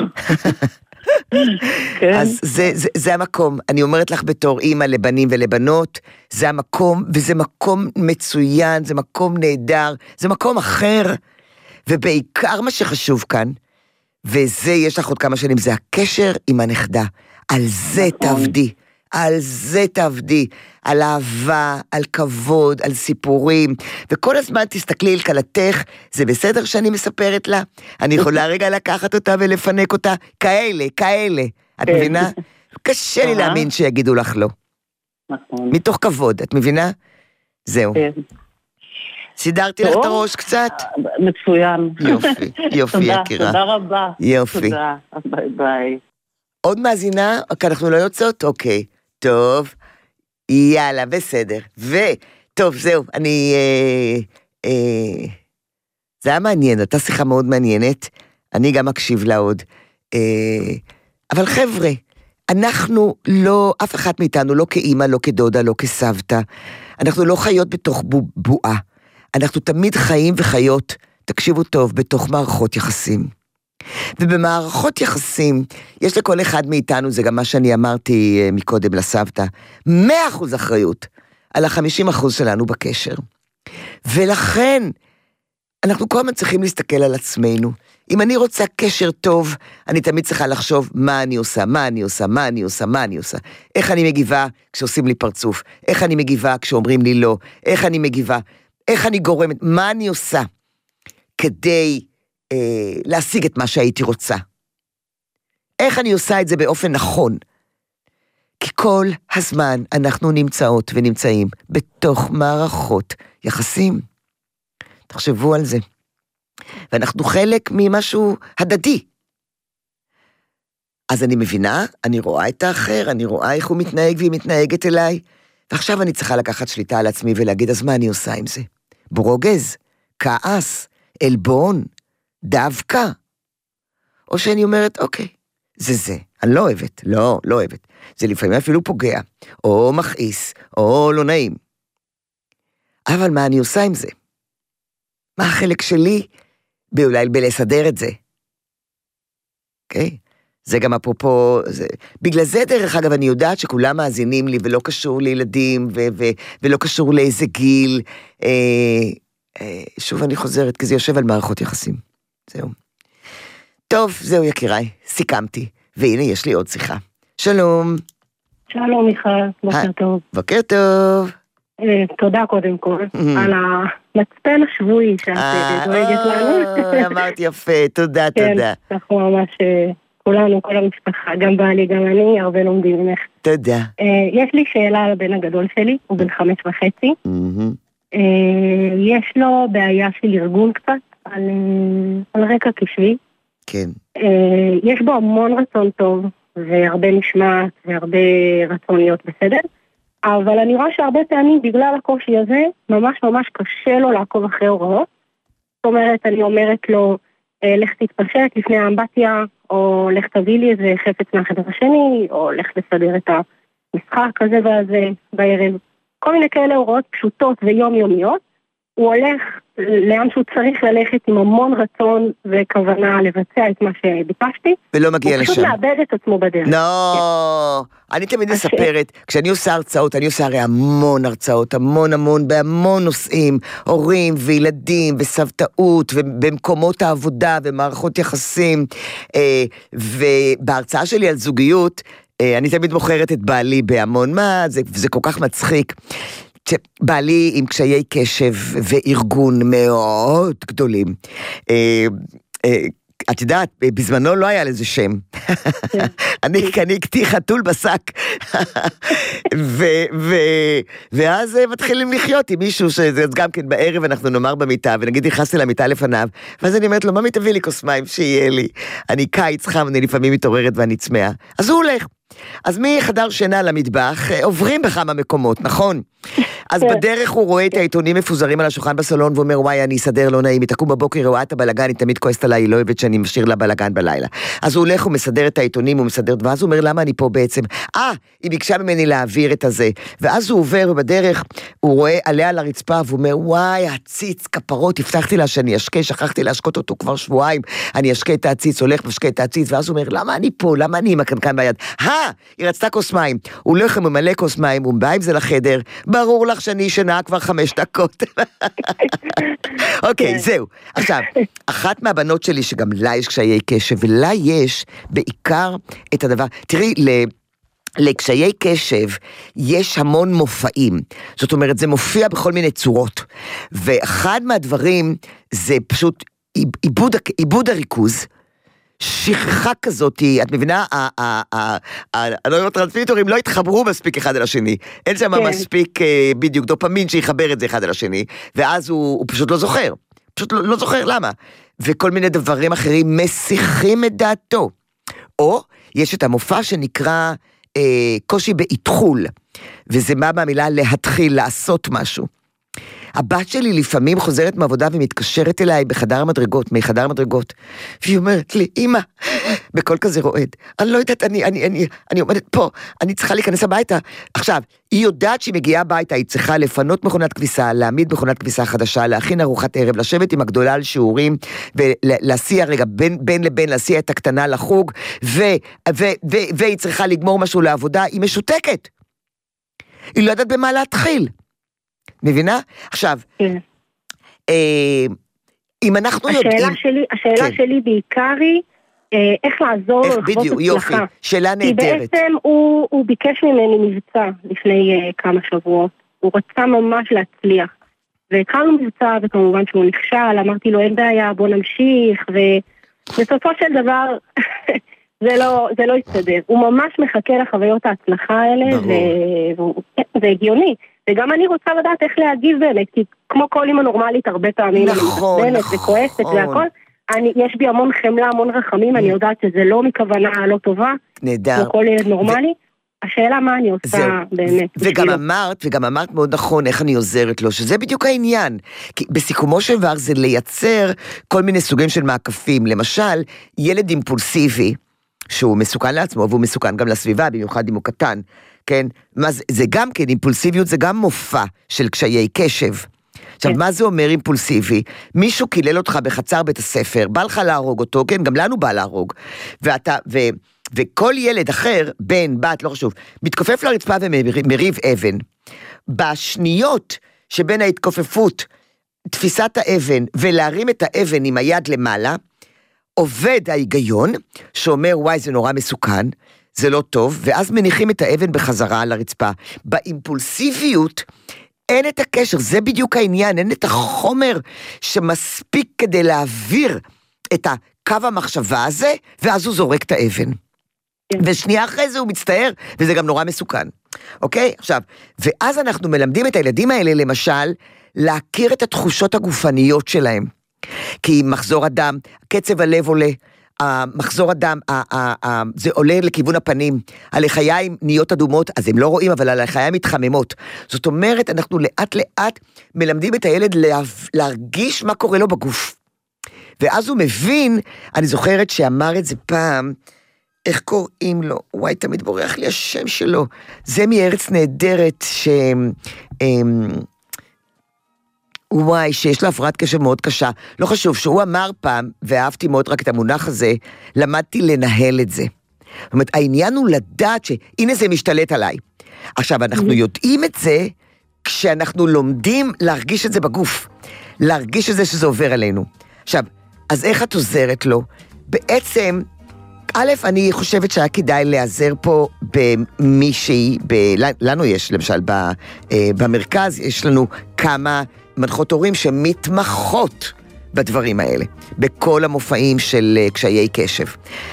אז זה המקום, אני אומרת לך בתור אימא לבנים ולבנות, זה המקום, וזה מקום מצוין, זה מקום נהדר, זה מקום אחר, ובעיקר מה שחשוב כאן, וזה יש לך עוד כמה שנים, זה הקשר עם הנכדה, על זה תעבדי, על זה תעבדי, על אהבה, על כבוד, על סיפורים, וכל הזמן תסתכלי על כלתך, זה בסדר שאני מספרת לה? אני יכולה רגע לקחת אותה ולפנק אותה? כאלה, את מבינה? קשה לי להאמין שיגידו לך לא. מתוך כבוד, את מבינה? זהו. סידרתי לך את הראש קצת? מצוין. יופי, יקירה. תודה רבה. יופי. תודה, ביי. עוד מאזינה? כי אנחנו לא יוצאות? אוקיי. טוב. יאללה, בסדר. טוב, זהו, זה היה מעניין, אותה שיחה מאוד מעניינת. אני גם אקשיב לה עוד. אבל חבר'ה, אנחנו לא, אף אחת מאיתנו, לא כאימא, לא כדודה, לא כסבתא, אנחנו לא חיות בתוך בועה. אנחנו תמיד חיים וחיות, תקשיבו טוב, בתוך מערכות יחסים. ובמערכות יחסים, יש לכל אחד מאיתנו, זה גם מה שאני אמרתי מקודם לסבתא, 100% אחריות על 50% שלנו בקשר. ולכן, אנחנו כל הזמן צריכים להסתכל על עצמנו. אם אני רוצה קשר טוב, אני תמיד צריכה לחשוב מה אני עושה, מה אני עושה, מה אני עושה, מה אני עושה. איך אני מגיבה כשעושים לי פרצוף, איך אני מגיבה כשאומרים לי לא, איך אני מגיבה, איך אני גורמת, מה אני עושה כדי להשיג את מה שהייתי רוצה. איך אני עושה את זה באופן נכון. כי כל הזמן אנחנו נמצאות ונמצאים בתוך מערכות יחסים. תחשבו על זה. ואנחנו חלק ממשהו הדדי. אז אני מבינה, אני רואה את האחר, אני רואה איך הוא מתנהג והיא מתנהגת אליי, ועכשיו אני צריכה לקחת שליטה על עצמי ולהגיד, אז מה אני עושה עם זה? ברוגז, כעס, אלבון, דווקא. או שאני אומרת, אוקיי, זה. אני לא אוהבת, לא אוהבת. זה לפעמים אפילו פוגע, או מכעיס, או לא נעים. אבל מה אני עושה עם זה? מה החלק שלי? אולי בלסדר את זה. אוקיי? זה גם אפרופו, בגלל זה דרך אגב אני יודעת שכולם מאזינים לי, ולא קשור לילדים, ולא קשור לאיזה גיל. שוב אני חוזרת, כי זה יושב על מערכות יחסים. זהו. טוב, זהו יקיריי, סיכמתי. והנה יש לי עוד שיחה. שלום. שלום מיכל, בוקר טוב. בוקר טוב. תודה קודם כל, על המצפן השבועי שאת דואגת לנו. אמרת יפה, תודה. כן, אנחנו ממש, כולנו, כל המשפחה, גם בעלי, גם אני, הרבה לומדים ממך. תודה. יש לי שאלה על הבן הגדול שלי, הוא בן 5.5. יש לו בעיה של ארגון קצת, על רקע קשבי. כן. יש בו המון רצון טוב, והרבה משמעת, והרבה רצון להיות בסדר. אבל אני רואה שהרבה פעמים בגלל הקושי הזה, ממש ממש קשה לו לעקוב אחרי הוראות. זאת אומרת, אני אומרת לו, לך תתפשט לפני האמבטיה, או לך תביא לי איזה חפץ מהחדר השני, או לך לסדר את המשחק הזה והזה בערב. כל מיני כאלה הוראות פשוטות ויומיומיות. הוא הולך לאן שהוא צריך ללכת עם המון רצון וכוונה לבצע את מה שביקשתי. ולא מגיע לשם. הוא פשוט מאבד את עצמו בדרך. אני תמיד מספרת, כשאני עושה הרצאות, אני עושה הרי המון הרצאות, המון בהמון נושאים, הורים וילדים וסבתאות ובמקומות העבודה ומערכות יחסים, ובהרצאה שלי על זוגיות, אני תמיד מוכרת את בעלי בהמון זה כל כך מצחיק. בעלי עם קשיי קשב וארגון מאוד גדולים. את יודעת, בזמנו לא היה לזה שם. אני קניתי חתול בשק. ואז מתחילים לחיות עם מישהו, שגם כן בערב אנחנו נאמר במיטה, ונגיד נכנסתי למיטה לפניו, ואז אני אומרת לו, ממי תביא לי כוס מים שיהיה לי? אני קיץ חם, אני לפעמים מתעוררת ואני צמאה. אז הוא הולך. אז מחדר שינה למטבח, עוברים בכמה מקומות, נכון? אז בדרך הוא רואה את העיתונים מפוזרים על השולחן בסלון, ואומר, וואי, אני אסדר לא נעים, היא תקום בבוקר, רואה את הבלגן, היא תמיד כועסת עליי, היא לא אוהבת שאני משאיר לה בלגן בלילה. אז הוא הולך, הוא מסדר את העיתונים, הוא מסדר, ואז הוא אומר, למה אני פה בעצם? היא ביקשה ממני להעביר את הזה. ואז הוא עובר, ובדרך הוא רואה עליה על הרצפה, והוא אומר, וואי, הציץ, כפרות, הבטחתי לה שאני אשקה, שכחתי להשקות אותו כבר שבועיים, אני אשקה את הציץ, הולך משקה את הציץ, ואז הוא אומר, למה אני פה? למה אני עם הקנקן ביד? היא רצתה כוס מים. הוא הולך ממלא כוס מים, הוא בא עם זה לחדר. ברור לך שאני ישנה כבר 5 דקות. אוקיי, זהו. עכשיו, אחת מהבנות שלי, שגם לה יש קשיי קשב, ולה יש בעיקר את הדבר, תראי, לקשיי קשב יש המון מופעים, זאת אומרת, זה מופיע בכל מיני צורות, ואחד מהדברים זה פשוט איבוד הריכוז, שכחה כזאת, את מבינה, הטרנסמיטורים לא התחברו מספיק אחד אל השני, אין שם מספיק בדיוק דופמין שיחבר את זה אחד אל השני, ואז הוא פשוט לא זוכר, פשוט לא זוכר למה, וכל מיני דברים אחרים מסיחים את דעתו, או יש את המופע שנקרא קושי בהתחול, וזה מה מהמילה להתחיל לעשות משהו, הבת שלי לפעמים חוזרת מעבודה ומתקשרת אליי מחדר המדרגות, והיא אומרת לי, אמא, בקול כזה רועד, אני לא יודעת, אני עומדת פה, אני צריכה להיכנס הביתה. עכשיו, היא יודעת שהיא מגיעה הביתה, היא צריכה לפנות מכונת כביסה, להעמיד מכונת כביסה חדשה, להכין ארוחת ערב, לשבת עם הגדולה על שיעורים, ולהסיע רגע בין לבין, להסיע את הקטנה לחוג, והיא צריכה לגמור משהו לעבודה, היא משותקת. היא לא יודעת במה להתחיל. מבינה? עכשיו, אם אנחנו יודעים... השאלה שלי בעיקר היא, איך לעזור לו לחוות הצלחה. יופי, שאלה נהדרת. כי בעצם הוא ביקש ממני מבצע לפני כמה שבועות. הוא רצה ממש להצליח. והתחלנו מבצע, וכמובן שהוא נכשל, אמרתי לו, אין בעיה, בוא נמשיך, ובסופו של דבר, זה לא יסתדר. הוא ממש מחכה לחוויות ההצלחה האלה, זה הגיוני. וגם אני רוצה לדעת איך להגיב באמת, כי כמו כל אימא נורמלית, הרבה פעמים אני מתעצבנת וכועסת והכל, יש בי המון חמלה, המון רחמים, אני יודעת שזה לא מכוונה לא טובה, נהדר. כמו כל ילד נורמלי, השאלה מה אני עושה באמת. וגם אמרת מאוד נכון איך אני עוזרת לו, שזה בדיוק העניין, כי בסיכומו של דבר זה לייצר כל מיני סוגים של מעקפים, למשל, ילד אימפולסיבי, שהוא מסוכן לעצמו, והוא מסוכן גם לסביבה, במיוחד אם הוא קטן, כן? זה גם כן, אימפולסיביות זה גם מופע של קשיי קשב. עכשיו, מה זה אומר אימפולסיבי? מישהו קילל אותך בחצר בית הספר, בא לך להרוג אותו, כן, גם לנו בא להרוג, וכל ילד אחר, בן, בת, לא חשוב, מתכופף לרצפה ומריב אבן. בשניות שבין ההתכופפות, תפיסת האבן, ולהרים את האבן עם היד למעלה, עובד ההיגיון, שאומר, וואי, זה נורא מסוכן, זה לא טוב, ואז מניחים את האבן בחזרה על הרצפה. באימפולסיביות, אין את הקשר, זה בדיוק העניין, אין את החומר שמספיק כדי להעביר את הקו המחשבה הזה, ואז הוא זורק את האבן. ושנייה אחרי זה הוא מצטער, וזה גם נורא מסוכן. אוקיי? עכשיו, ואז אנחנו מלמדים את הילדים האלה, למשל, להכיר את התחושות הגופניות שלהם. כי מחזור הדם, קצב הלב עולה, המחזור הדם, זה עולה לכיוון הפנים, הלחיים נהיות אדומות, אז הם לא רואים, אבל הלחיים מתחממות. זאת אומרת, אנחנו לאט לאט מלמדים את הילד להרגיש מה קורה לו בגוף. ואז הוא מבין, אני זוכרת שאמר את זה פעם, איך קוראים לו? וואי, תמיד בורח לי השם שלו. זה מארץ נהדרת וואי, שיש לו הפרעת קשב מאוד קשה. לא חשוב, שהוא אמר פעם, ואהבתי מאוד רק את המונח הזה, למדתי לנהל את זה. זאת אומרת, העניין הוא לדעת שהנה זה משתלט עליי. עכשיו, אנחנו יודעים את זה, כשאנחנו לומדים להרגיש את זה בגוף. להרגיש את זה שזה עובר עלינו. עכשיו, אז איך את עוזרת לו? בעצם, א', אני חושבת שהיה כדאי להיעזר פה במישהי, לנו יש, למשל, במרכז, יש לנו כמה מנחות הורים שמתמחות בדברים האלה, בכל המופעים של קשיי קשב.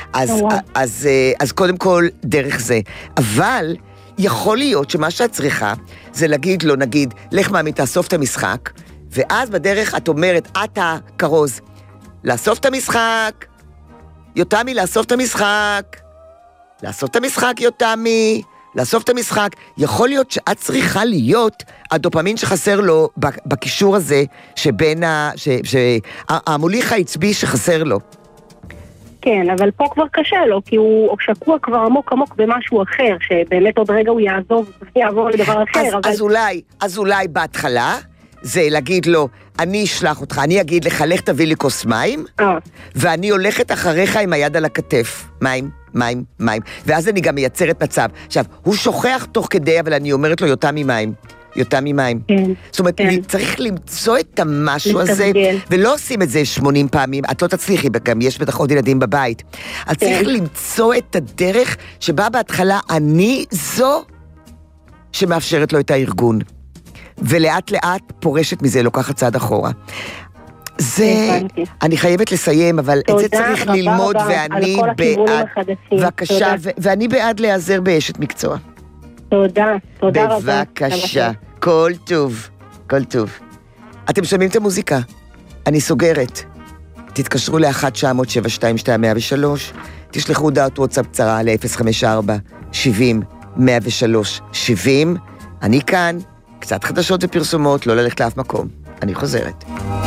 אז קודם כל דרך זה. אבל יכול להיות שמה שאת צריכה, זה להגיד לו, נגיד, לך מאמי, תאסוף את המשחק, ואז בדרך את אומרת, אתה כרוז, לאסוף את המשחק, יותמי, לאסוף את המשחק, לאסוף את המשחק, יותמי, לאסוף את המשחק. יכול להיות שאת צריכה להיות הדופמין שחסר לו בקישור הזה, שבין המוליך העצבי שחסר לו. כן, אבל פה כבר קשה לו, כי הוא שקוע כבר עמוק עמוק במשהו אחר, שבאמת עוד רגע הוא יעבור לדבר אחר. אז אולי בהתחלה, זה להגיד לו, אני אשלח אותך, אני אגיד לך, לך תביא לי כוס מים, ואני הולכת אחריך עם היד על הכתף. מים. ואז אני גם מייצרת מצב. עכשיו, הוא שוכח תוך כדי, אבל אני אומרת לו, יותמי מים. זאת אומרת, צריך למצוא את המשהו הזה, ולא עושים את זה 80 פעמים, את לא תצליחי, גם יש בטח עוד ילדים בבית. אז צריך למצוא את הדרך שבה בהתחלה אני זו שמאפשרת לו את הארגון. ולאט לאט פורשת מזה, לוקחת צעד אחורה. זה, אני חייבת לסיים, אבל את זה צריך ללמוד, ואני בעד, בבקשה, ואני בעד להיעזר באשת מקצוע. תודה רבה. בבקשה, כל טוב. אתם שומעים את המוזיקה? אני סוגרת. תתקשרו ל-1-900-722-103, תשלחו הודעת וואטסאפ קצרה ל-054-70-103-70. אני כאן, קצת חדשות ופרסומות, לא ללכת לאף מקום. אני חוזרת.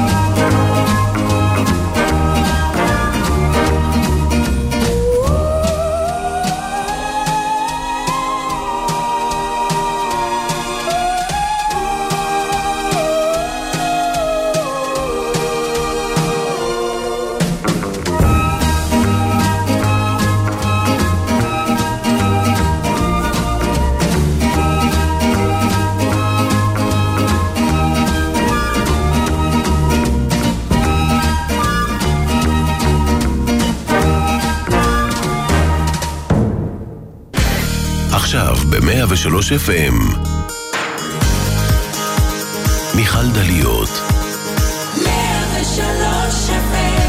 עכשיו ב-103 FM מיכל דליות 103 FM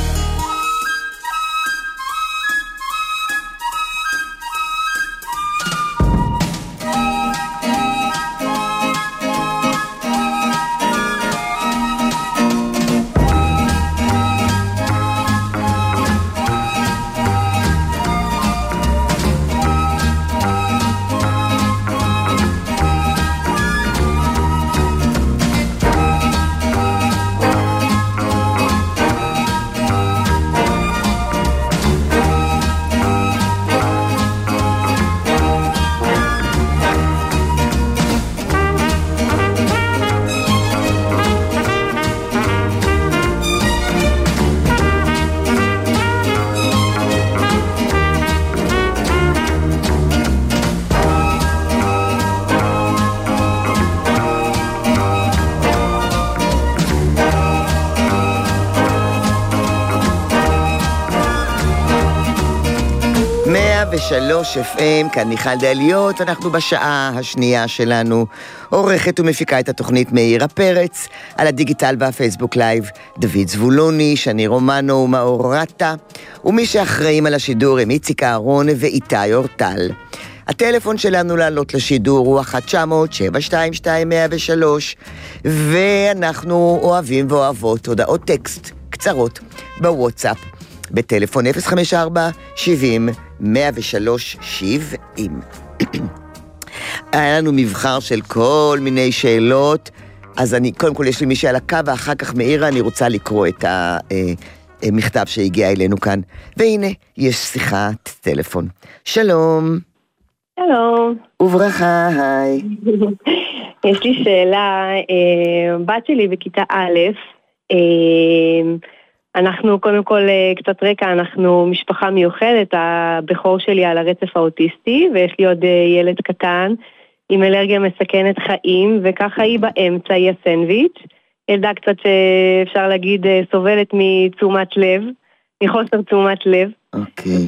ושלוש FM, כאן מיכל דליות, אנחנו בשעה השנייה שלנו. עורכת ומפיקה את התוכנית מאירה פרץ, על הדיגיטל והפייסבוק לייב, דוד זבולוני, שני רומנו ומאור רטה, ומי שאחראים על השידור הם איציק אהרון ואיתי אורטל. הטלפון שלנו לעלות לשידור הוא 1-900-722-103, ואנחנו אוהבים ואוהבות הודעות טקסט קצרות בוואטסאפ, בטלפון 054-70-103-70. היה לנו מבחר של כל מיני שאלות, אז קודם כל יש לי מישהי על הקו, ואחר כך מאירה אני רוצה לקרוא את המכתב שהגיע אלינו כאן. והנה, יש שיחת טלפון. שלום. שלום. וברכה, היי. יש לי שאלה, בת שלי בכיתה א', אנחנו קודם כל קצת רקע, אנחנו משפחה מיוחדת, הבכור שלי על הרצף האוטיסטי, ויש לי עוד ילד קטן עם אלרגיה מסכנת חיים, וככה היא באמצע, היא הסנדוויץ', ילדה קצת שאפשר להגיד סובלת מתשומת לב, מחוסר תשומת לב. אוקיי.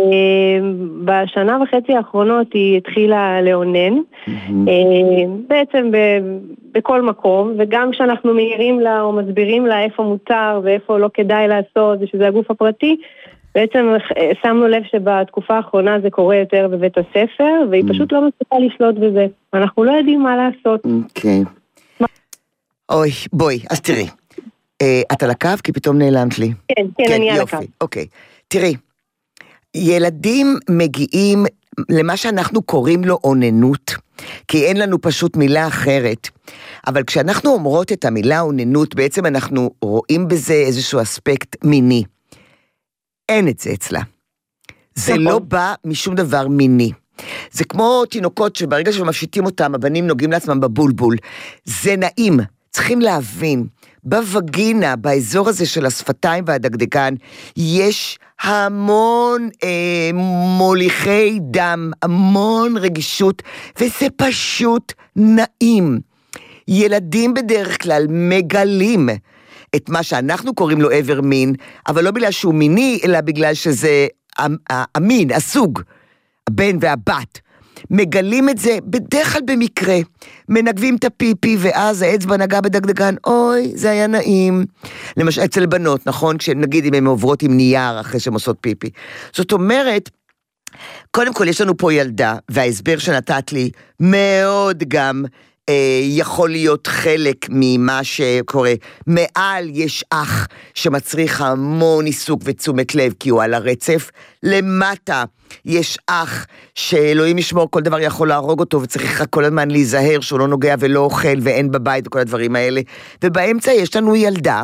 בשנה וחצי האחרונות היא התחילה לאונן, בעצם בכל מקום, וגם כשאנחנו מעירים לה או מסבירים לה איפה מותר ואיפה לא כדאי לעשות, ושזה הגוף הפרטי, בעצם שמנו לב שבתקופה האחרונה זה קורה יותר בבית הספר, והיא פשוט לא מצליחה לשלוט בזה. אנחנו לא יודעים מה לעשות. אוקיי. אוי, בואי, אז תראי. את על הקו? כי פתאום נעלמת לי. כן, אני על הקו. אוקיי. תראי, ילדים מגיעים למה שאנחנו קוראים לו אוננות, כי אין לנו פשוט מילה אחרת, אבל כשאנחנו אומרות את המילה אוננות, בעצם אנחנו רואים בזה איזשהו אספקט מיני. אין את זה אצלה. זה לא בא משום דבר מיני. זה כמו תינוקות שברגע שמפשיטים אותם, הבנים נוגעים לעצמם בבולבול. זה נעים, צריכים להבין. בווגינה, באזור הזה של השפתיים והדגדגן, יש המון מוליכי דם, המון רגישות, וזה פשוט נעים. ילדים בדרך כלל מגלים את מה שאנחנו קוראים לו עבר מין, אבל לא בגלל שהוא מיני, אלא בגלל שזה המין, הסוג, הבן והבת. מגלים את זה בדרך כלל במקרה, מנגבים את הפיפי, ואז האצבע נגע בדגדגן, אוי, זה היה נעים. למשל, אצל בנות, נכון? כשנגיד אם הן עוברות עם נייר אחרי שהן עושות פיפי. זאת אומרת, קודם כל יש לנו פה ילדה, וההסבר שנתת לי מאוד גם יכול להיות חלק ממה שקורה. מעל יש אח שמצריך המון עיסוק ותשומת לב, כי הוא על הרצף. למטה יש אח שאלוהים ישמור, כל דבר יכול להרוג אותו, וצריך כל הזמן להיזהר שהוא לא נוגע ולא אוכל ואין בבית וכל הדברים האלה. ובאמצע יש לנו ילדה,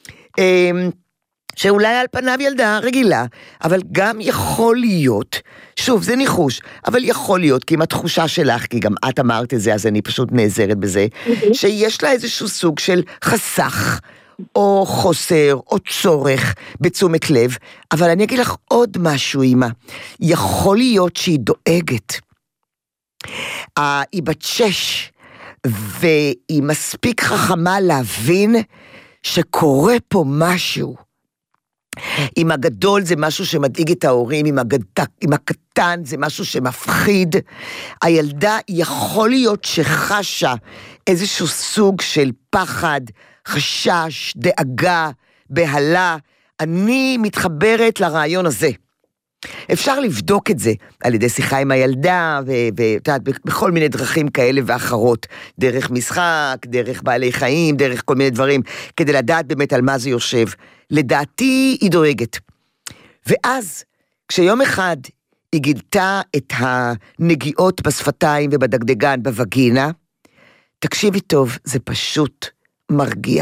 שאולי על פניו ילדה רגילה, אבל גם יכול להיות, שוב זה ניחוש, אבל יכול להיות, כי עם התחושה שלך, כי גם את אמרת את זה, אז אני פשוט נעזרת בזה, שיש לה איזשהו סוג של חסך, או חוסר, או צורך בתשומת לב, אבל אני אגיד לך עוד משהו, אמא, יכול להיות שהיא דואגת. היא בת 6, והיא מספיק חכמה להבין שקורה פה משהו. עם הגדול זה משהו שמדאיג את ההורים, עם הקטן זה משהו שמפחיד. הילדה יכול להיות שחשה איזשהו סוג של פחד, חשש, דאגה, בהלה. אני מתחברת לרעיון הזה. אפשר לבדוק את זה על ידי שיחה עם הילדה, בכל מיני דרכים כאלה ואחרות, דרך משחק, דרך בעלי חיים, דרך כל מיני דברים, כדי לדעת באמת על מה זה יושב. לדעתי היא דואגת. ואז, כשיום אחד היא גילתה את הנגיעות בשפתיים ובדגדגן בווגינה, תקשיבי טוב, זה פשוט מרגיע.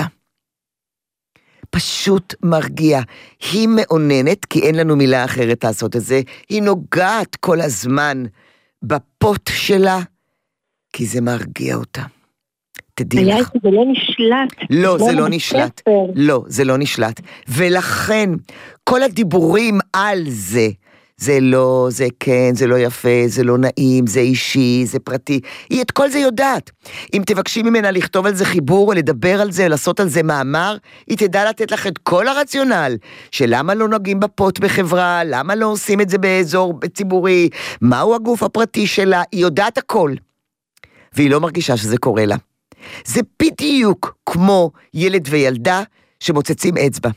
פשוט מרגיע. היא מעוננת, כי אין לנו מילה אחרת לעשות את זה, היא נוגעת כל הזמן בפוט שלה, כי זה מרגיע אותה. תדעי לך. זה לא נשלט. לא, זה לא נשלט. לא, זה לא נשלט. ולכן, כל הדיבורים על זה, זה לא, זה כן, זה לא יפה, זה לא נעים, זה אישי, זה פרטי. היא את כל זה יודעת. אם תבקשי ממנה לכתוב על זה חיבור, או לדבר על זה, או לעשות על זה מאמר, היא תדע לתת לך את כל הרציונל, של למה לא נוגעים בפוט בחברה, למה לא עושים את זה באזור ציבורי, מהו הגוף הפרטי שלה, היא יודעת הכל. והיא לא מרגישה שזה קורה לה. זה בדיוק כמו ילד וילדה שמוצצים אצבע.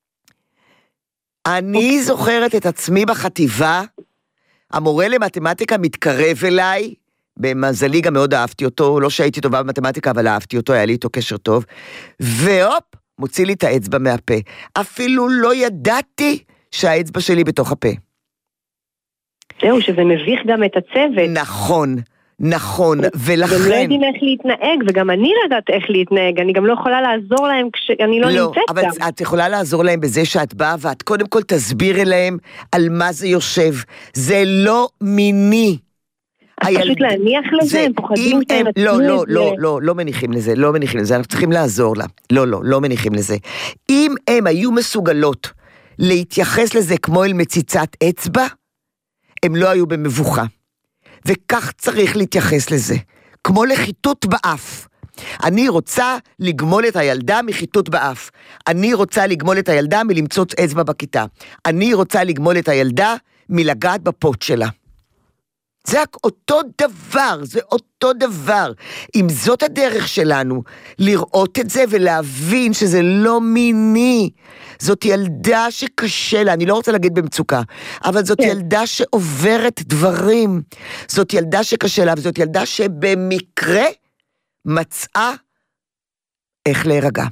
אני זוכרת את עצמי בחטיבה, המורה למתמטיקה מתקרב אליי, במזלי גם מאוד אהבתי אותו, לא שהייתי טובה במתמטיקה, אבל אהבתי אותו, היה לי איתו קשר טוב, והופ, מוציא לי את האצבע מהפה. אפילו לא ידעתי שהאצבע שלי בתוך הפה. זהו, שזה מביך גם את הצוות. נכון. נכון, ולכן... והם לא יודעים איך להתנהג, וגם אני לא יודעת איך להתנהג, אני גם לא יכולה לעזור להם כשאני לא נמצאת שם. לא, אבל את יכולה לעזור להם בזה שאת באה, ואת קודם כל תסבירי להם על מה זה יושב. זה לא מיני. אז פשוט להניח לזה, הם פוחדים שהם לא, לא מניחים לזה, לא מניחים לזה, אנחנו צריכים לעזור לה. לא מניחים לזה. אם הם היו מסוגלות להתייחס לזה כמו אל מציצת אצבע, הם לא היו במבוכה. וכך צריך להתייחס לזה, כמו לחיטוט באף. אני רוצה לגמול את הילדה מחיטוט באף. אני רוצה לגמול את הילדה מלמצוץ אצבע בכיתה. אני רוצה לגמול את הילדה מלגעת בפוט שלה. זה אותו דבר, זה אותו דבר. אם זאת הדרך שלנו, לראות את זה ולהבין שזה לא מיני. זאת ילדה שקשה לה, אני לא רוצה להגיד במצוקה, אבל זאת ילדה שעוברת דברים. זאת ילדה שקשה לה, וזאת ילדה שבמקרה מצאה איך להירגע.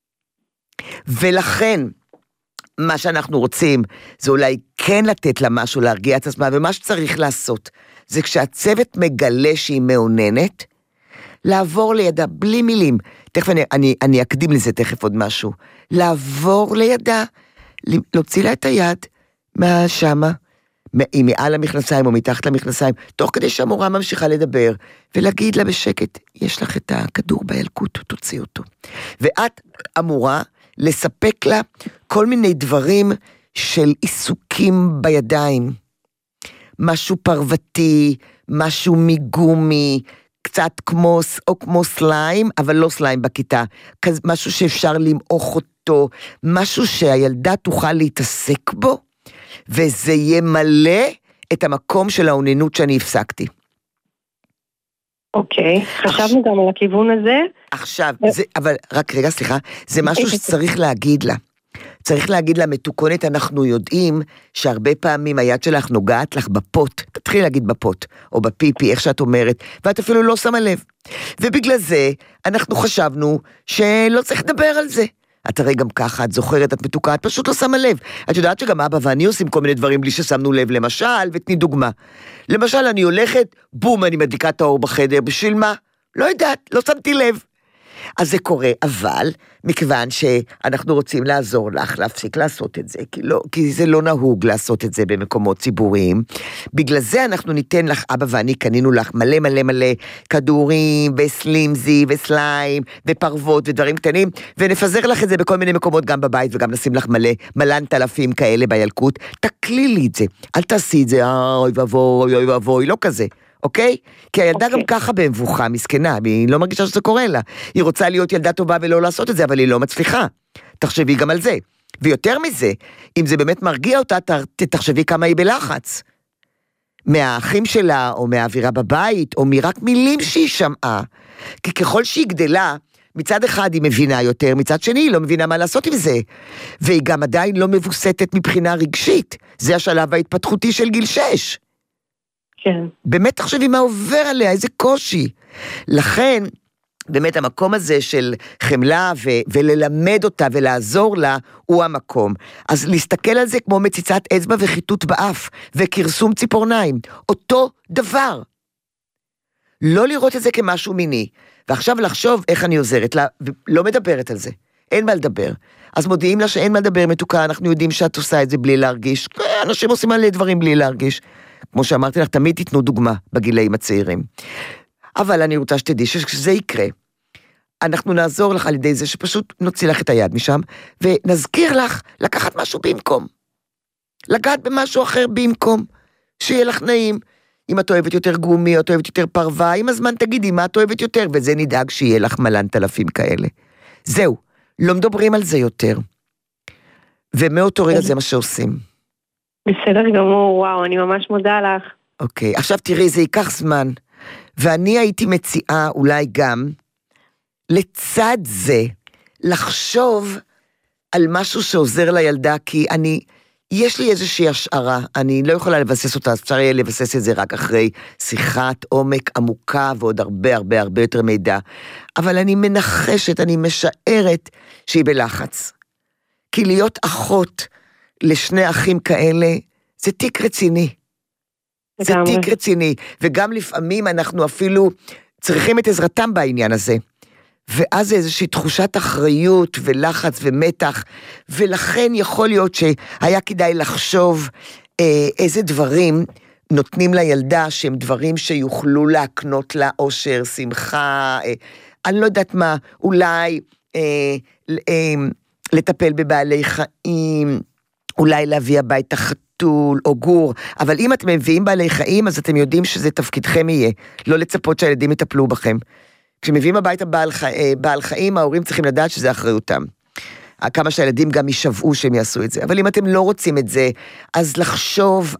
ולכן, מה שאנחנו רוצים, זה אולי כן לתת לה משהו להרגיע את עצמה, ומה שצריך לעשות, זה כשהצוות מגלה שהיא מעוננת, לעבור לידה בלי מילים, תכף אני אקדים לזה תכף עוד משהו, לעבור לידה, להוציא לה את היד, מהשמה, היא מעל המכנסיים או מתחת למכנסיים, תוך כדי שהמורה ממשיכה לדבר, ולהגיד לה בשקט, יש לך את הכדור בילקוט, תוציא אותו. ואת אמורה לספק לה כל מיני דברים של עיסוקים בידיים, משהו פרוותי, משהו מגומי, קצת כמו סליים, אבל לא סליים בכיתה, משהו שאפשר למעוך אותו, משהו שהילדה תוכל להתעסק בו, וזה ימלא את המקום של העוננות שאני הפסקתי. אוקיי, חשבנו גם על הכיוון הזה. עכשיו, אבל רק רגע, סליחה, זה משהו שצריך להגיד לה. צריך להגיד למתוקונת, אנחנו יודעים שהרבה פעמים היד שלך נוגעת לך בפוט, תתחיל להגיד בפוט, או בפיפי, איך שאת אומרת, ואת אפילו לא שמה לב. ובגלל זה, אנחנו חשבנו שלא צריך לדבר על זה. את הרי גם ככה, את זוכרת, את מתוקה, את פשוט לא שמה לב. את יודעת שגם אבא ואני עושים כל מיני דברים בלי ששמנו לב, למשל, ותני דוגמה. למשל, אני הולכת, בום, אני מדליקה את האור בחדר, בשביל מה? לא יודעת, לא שמתי לב. אז זה קורה, אבל מכיוון שאנחנו רוצים לעזור לך להפסיק לעשות את זה, כי זה לא נהוג לעשות את זה במקומות ציבוריים, בגלל זה אנחנו ניתן לך, אבא ואני קנינו לך מלא מלא מלא כדורים וסלימזי וסליים ופרוות ודברים קטנים, ונפזר לך את זה בכל מיני מקומות גם בבית, וגם נשים לך מלא אלפים כאלה בילקוט, תקלילי את זה, אל תעשי את זה, אוי ובוי, אוי ובוי, לא כזה. אוקיי? כי הילדה גם ככה במבוכה, מסכנה, היא לא מרגישה שזה קורה לה. היא רוצה להיות ילדה טובה ולא לעשות את זה, אבל היא לא מצליחה. תחשבי גם על זה. ויותר מזה, אם זה באמת מרגיע אותה, תחשבי כמה היא בלחץ. מהאחים שלה, או מהאווירה בבית, או מרק מילים שהיא שמעה. כי ככל שהיא גדלה, מצד אחד היא מבינה יותר, מצד שני היא לא מבינה מה לעשות עם זה. והיא גם עדיין לא מבוסתת מבחינה רגשית. זה השלב ההתפתחותי של גיל 6. כן. באמת תחשבי מה עובר עליה, איזה קושי. לכן, באמת המקום הזה של חמלה וללמד אותה ולעזור לה, הוא המקום. אז להסתכל על זה כמו מציצת אצבע וחיטוט באף, וכרסום ציפורניים. אותו דבר. לא לראות את זה כמשהו מיני. ועכשיו לחשוב איך אני עוזרת לה, ולא מדברת על זה. אין מה לדבר. אז מודיעים לה שאין מה לדבר מתוקה, אנחנו יודעים שאת עושה את זה בלי להרגיש. אנשים עושים עלי דברים בלי להרגיש. כמו שאמרתי לך, תמיד תיתנו דוגמה בגילאים הצעירים. אבל אני רוצה שתדעי שכשזה יקרה, אנחנו נעזור לך על ידי זה שפשוט נוציא לך את היד משם, ונזכיר לך לקחת משהו במקום. לגעת במשהו אחר במקום, שיהיה לך נעים. אם את אוהבת יותר גומי, את אוהבת יותר פרווה, עם הזמן תגידי מה את אוהבת יותר, וזה נדאג שיהיה לך אלפים כאלה. זהו, לא מדברים על זה יותר. ומאותו רגע זה מה שעושים. בסדר גמור, וואו, אני ממש מודה לך. אוקיי, עכשיו תראי, זה ייקח זמן, ואני הייתי מציעה אולי גם, לצד זה, לחשוב על משהו שעוזר לילדה, כי יש לי איזושהי השערה, אני לא יכולה לבסס אותה, אפשר יהיה לבסס את זה רק אחרי שיחת עומק עמוקה, ועוד הרבה הרבה הרבה יותר מידע, אבל אני מנחשת, אני משערת שהיא בלחץ. כי להיות אחות לשני אחים כאלה, זה תיק רציני. זה תיק רציני, וגם לפעמים אנחנו אפילו צריכים את עזרתם בעניין הזה. ואז זה איזושהי תחושת אחריות ולחץ ומתח, ולכן יכול להיות שהיה כדאי לחשוב איזה דברים נותנים לילדה, שהם דברים שיוכלו להקנות לה אושר, שמחה, אני לא יודעת מה, אולי לטפל בבעלי חיים, אולי להביא הביתה חתול או גור, אבל אם אתם מביאים בעלי חיים, אז אתם יודעים שזה תפקידכם יהיה, לא לצפות שהילדים יטפלו בכם. כשמביאים הביתה בעל חיים, ההורים צריכים לדעת שזה אחריותם. כמה שהילדים גם יישבעו שהם יעשו את זה. אבל אם אתם לא רוצים את זה, אז לחשוב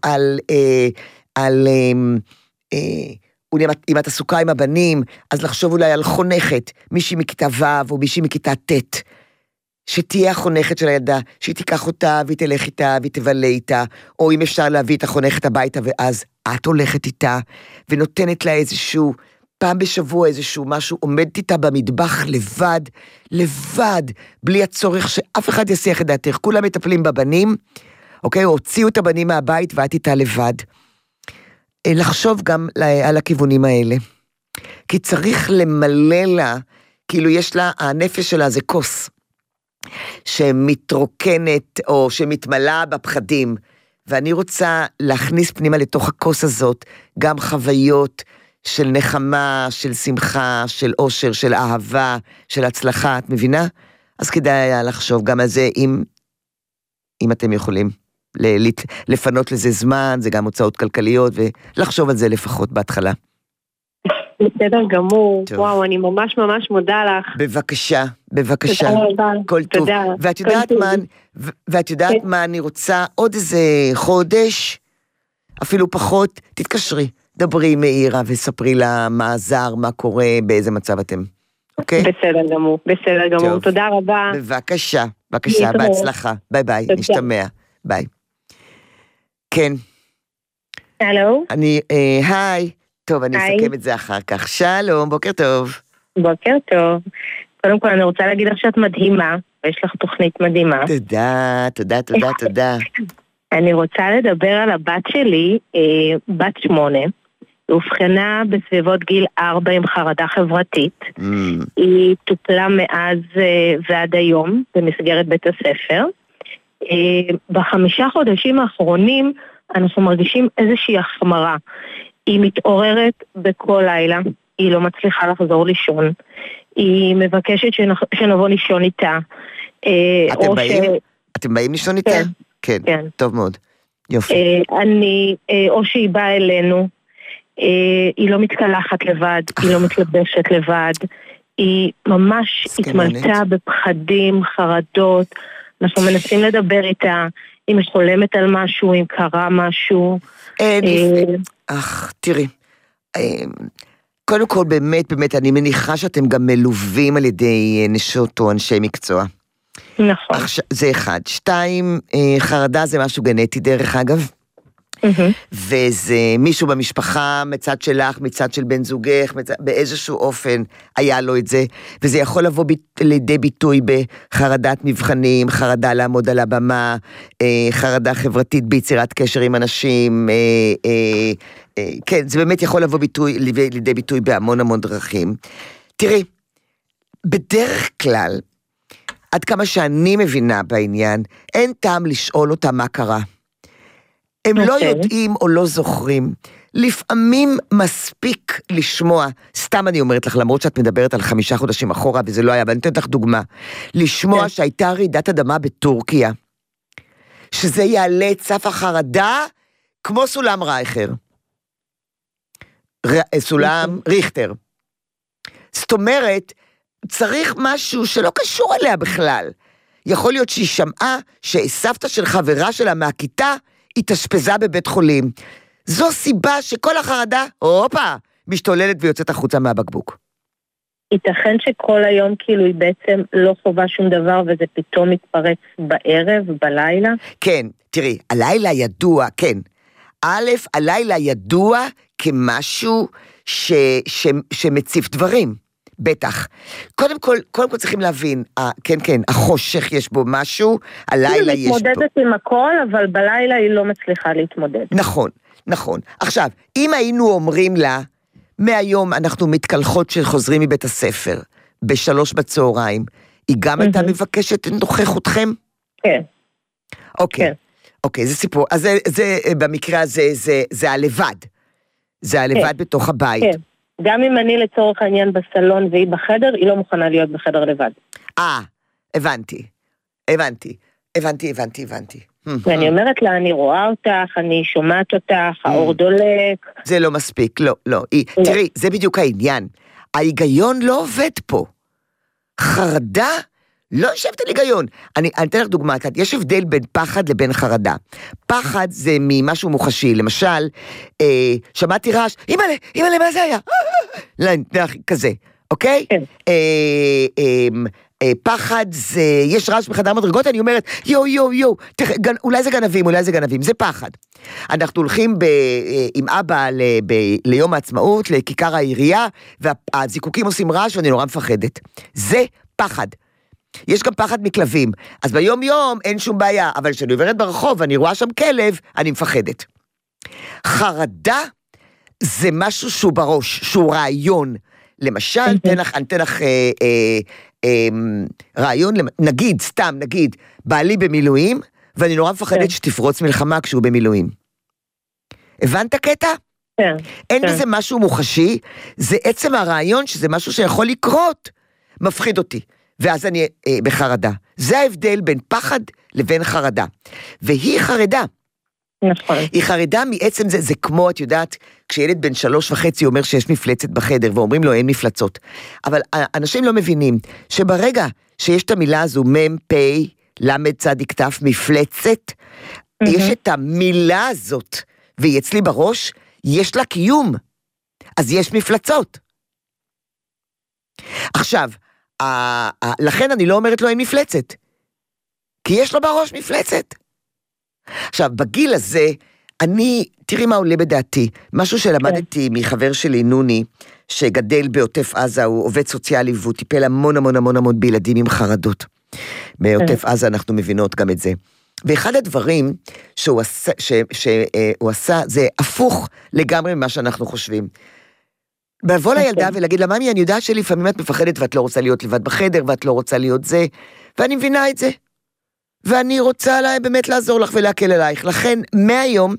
אם את עסוקה עם הבנים, אז לחשוב אולי על חונכת, מישהי מכיתה ו' או מישהי מכיתה ט', שתהיה החונכת של הילדה, שהיא תיקח אותה והיא תלך איתה והיא תבלה איתה, או אם אפשר להביא את החונכת הביתה, ואז את הולכת איתה, ונותנת לה איזשהו, פעם בשבוע איזשהו משהו, עומדת איתה במטבח לבד, בלי הצורך שאף אחד יסיח את דעתך, כולם מטפלים בבנים, אוקיי, הוציאו את הבנים מהבית ואת איתה לבד. לחשוב גם על הכיוונים האלה, כי צריך למלא לה, כאילו יש לה, הנפש שלה זה כוס, שמתרוקנת או שמתמלאה בפחדים, ואני רוצה להכניס פנימה לתוך הכוס הזאת, גם חוויות של נחמה, של שמחה, של אושר, של אהבה, של הצלחה, את מבינה? אז כדאי היה לחשוב גם על זה, אם אתם יכולים לפנות לזה זמן, זה גם הוצאות כלכליות, ולחשוב על זה לפחות בהתחלה. בסדר גמור, וואו, אני ממש ממש מודה לך. בבקשה. כל טוב. ואת יודעת מה אני רוצה, עוד איזה חודש, אפילו פחות, תתקשרי, דברי עם מאירה וספרי לה מה עזר, מה קורה, באיזה מצב אתם. אוקיי? בסדר גמור, תודה רבה. בבקשה, בהצלחה. ביי ביי, נשתמע. ביי. כן. הלו? היי. טוב, אני אסכם את זה אחר כך. שלום, בוקר טוב. בוקר טוב. קודם כל אני רוצה להגיד לך שאת מדהימה, ויש לך תוכנית מדהימה. תודה. אני רוצה לדבר על הבת שלי, בת 8, הובחנה בסביבות גיל 4 עם חרדה חברתית. היא טופלה מאז ועד היום במסגרת בית הספר. ב5 חודשים האחרונים אנחנו מרגישים איזושהי החמרה. היא מתעוררת בכל לילה, היא לא מצליחה לחזור לישון, היא מבקשת שנבוא לישון איתה. אתם באים לישון איתה? כן, טוב מאוד, יופי. או שהיא באה אלינו, היא לא מתקלחת לבד, היא לא מתלבשת לבד, היא ממש התמלתה בפחדים, חרדות, אנחנו מנסים לדבר איתה, אם היא חולמת על משהו, אם קרה משהו. תראי, קודם כל באמת, אני מניחה שאתם גם מלווים על ידי נשות או אנשי מקצוע. נכון. זה אחד. 2, חרדה זה משהו גנטי דרך אגב. וזה מישהו במשפחה, מצד שלך, מצד של בן זוגך, באיזשהו אופן היה לו את זה, וזה יכול לבוא לידי ביטוי בחרדת מבחנים, חרדה לעמוד על הבמה, חרדה חברתית ביצירת קשר עם אנשים, כן, זה באמת יכול לבוא לידי ביטוי בהמון דרכים. תראי, בדרך כלל, עד כמה שאני מבינה בעניין, אין טעם לשאול אותה מה קרה. הם לא יודעים או לא זוכרים. לפעמים מספיק לשמוע, סתם אני אומרת לך, למרות שאת מדברת על 5 חודשים אחורה, וזה לא היה, ואני אתן לך דוגמה, לשמוע שהייתה רעידת אדמה בטורקיה, שזה יעלה את סף החרדה, כמו סולם רייכר. סולם ריכטר. זאת אומרת, צריך משהו שלא קשור אליה בכלל. יכול להיות שהיא שמעה שסבתא של חברה שלה מהכיתה, התאשפזה בבית חולים. זו סיבה שכל החרדה, משתוללת ויוצאת החוצה מהבקבוק. ייתכן שכל היום כאילו היא בעצם לא חובה שום דבר, וזה פתאום מתפרץ בערב, בלילה? כן, תראי, הלילה ידוע, כן. הלילה ידוע כמשהו שמציף דברים. בטח. קודם כל צריכים להבין, כן, החושך יש בו משהו, הלילה יש בו. היא מתמודדת עם הכל, אבל בלילה היא לא מצליחה להתמודד. נכון. עכשיו, אם היינו אומרים לה, מהיום אנחנו מתקלחות שחוזרים מבית הספר, ב3 בצהריים, היא גם הייתה מבקשת את נוכחותכם? כן. אוקיי, זה סיפור. אז זה במקרה הזה, זה הלבד. זה הלבד בתוך הבית. כן. גם אם אני לצורך העניין בסלון והיא בחדר, היא לא מוכנה להיות בחדר לבד. הבנתי. ואני אומרת לה, אני רואה אותך, אני שומעת אותך, האור דולק. זה לא מספיק, לא. תראי, זה בדיוק העניין. ההיגיון לא עובד פה. חרדה לא יושבת על היגיון. אני אתן לך דוגמה, יש הבדל בין פחד לבין חרדה. פחד זה ממשהו מוחשי, למשל, שמעתי רעש, אימא'לה, מה זה היה? כזה, אוקיי? פחד זה, יש רעש בחדר מדרגות, אני אומרת, יו, אולי זה גנבים, זה פחד. אנחנו הולכים עם אבא ליום העצמאות, לכיכר העירייה, והזיקוקים עושים רעש ואני נורא מפחדת. זה פחד. יש גם פחד מכלבים, אז ביום יום אין שום בעיה, אבל כשאני עוברת ברחוב ואני רואה שם כלב, אני מפחדת. חרדה זה משהו שהוא בראש, שהוא רעיון. למשל, אני אתן לך רעיון, נגיד, בעלי במילואים, ואני נורא מפחדת שתפרוץ מלחמה כשהוא במילואים. הבנת קטע? כן. אין בזה משהו מוחשי, זה עצם הרעיון שזה משהו שיכול לקרות, מפחיד אותי. ואז אני בחרדה. זה ההבדל בין פחד לבין חרדה. והיא חרדה. נכון. היא חרדה מעצם זה כמו, את יודעת, כשילד בן 3.5 אומר שיש מפלצת בחדר, ואומרים לו אין מפלצות. אבל אנשים לא מבינים, שברגע שיש את המילה הזו, מ"פ, למד צדיק תף, מפלצת, יש את המילה הזאת, והיא אצלי בראש, יש לה קיום. אז יש מפלצות. עכשיו, לכן אני לא אומרת לו אין מפלצת, כי יש לו בראש מפלצת. עכשיו, בגיל הזה, תראי מה עולה בדעתי, משהו שלמדתי מחבר שלי, נוני, שגדל בעוטף עזה, הוא עובד סוציאלי, והוא טיפל המון המון המון המון בילדים עם חרדות. בעוטף עזה אנחנו מבינות גם את זה. ואחד הדברים שהוא עשה, זה הפוך לגמרי ממה שאנחנו חושבים. לבוא לילדה ולהגיד לה, ממי, אני יודעת שלפעמים את מפחדת ואת לא רוצה להיות לבד בחדר, ואת לא רוצה להיות זה, ואני מבינה את זה. ואני רוצה באמת לעזור לך ולהקל עלייך. לכן, מהיום,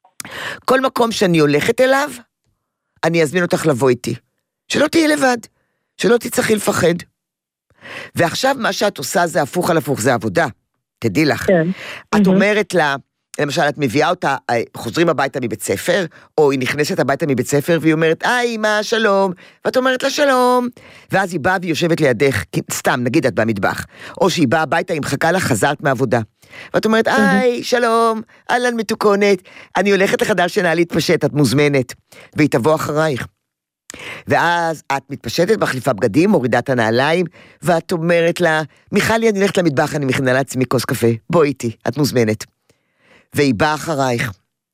כל מקום שאני הולכת אליו, אני אזמין אותך לבוא איתי. שלא תהיי לבד, שלא תצטרכי לפחד. ועכשיו מה שאת עושה זה הפוך על הפוך, זה עבודה. תדעי לך. כן. את אומרת לה, למשל, את מביאה אותה, חוזרים הביתה מבית ספר, או היא נכנסת הביתה מבית ספר, והיא אומרת, אמא, שלום, ואת אומרת לה שלום, ואז היא באה והיא יושבת לידך, סתם, נגיד את במטבח, או שהיא באה הביתה, היא מחכה לה, חזרת מעבודה, ואת אומרת, שלום, אהלן מתוקונת, אני הולכת לחדר שינה להתפשט, את מוזמנת, והיא תבוא אחרייך. ואז את מתפשטת, מחליפה בגדים, מורידה את הנעליים, ואת אומרת לה, מיכלי, אני הולכת למטבח, אני מכינה לעצמי כוס קפה, בואי איתי, את מוזמנת. והיא באה אחרייך.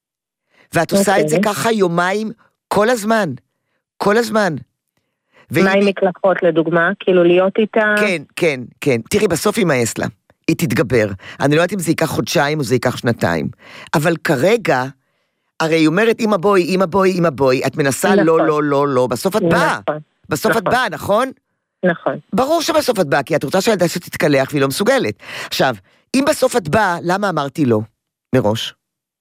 ואת עושה את זה ככה יומיים, כל הזמן. כל הזמן. מה עם מקלחות לדוגמה? כאילו להיות איתה? כן. תראי, בסוף היא מאס לה. היא תתגבר. אני לא יודעת אם זה ייקח חודשיים או זה ייקח שנתיים. אבל כרגע, הרי היא אומרת, אמא בואי, את מנסה לא, בסוף את באה. בסוף את באה, נכון? נכון. ברור שבסוף את באה, כי את רוצה שהילדה שתתקלח והיא לא מסוגלת. עכשיו, אם בסוף את באה, למה אמרתי לא? מראש.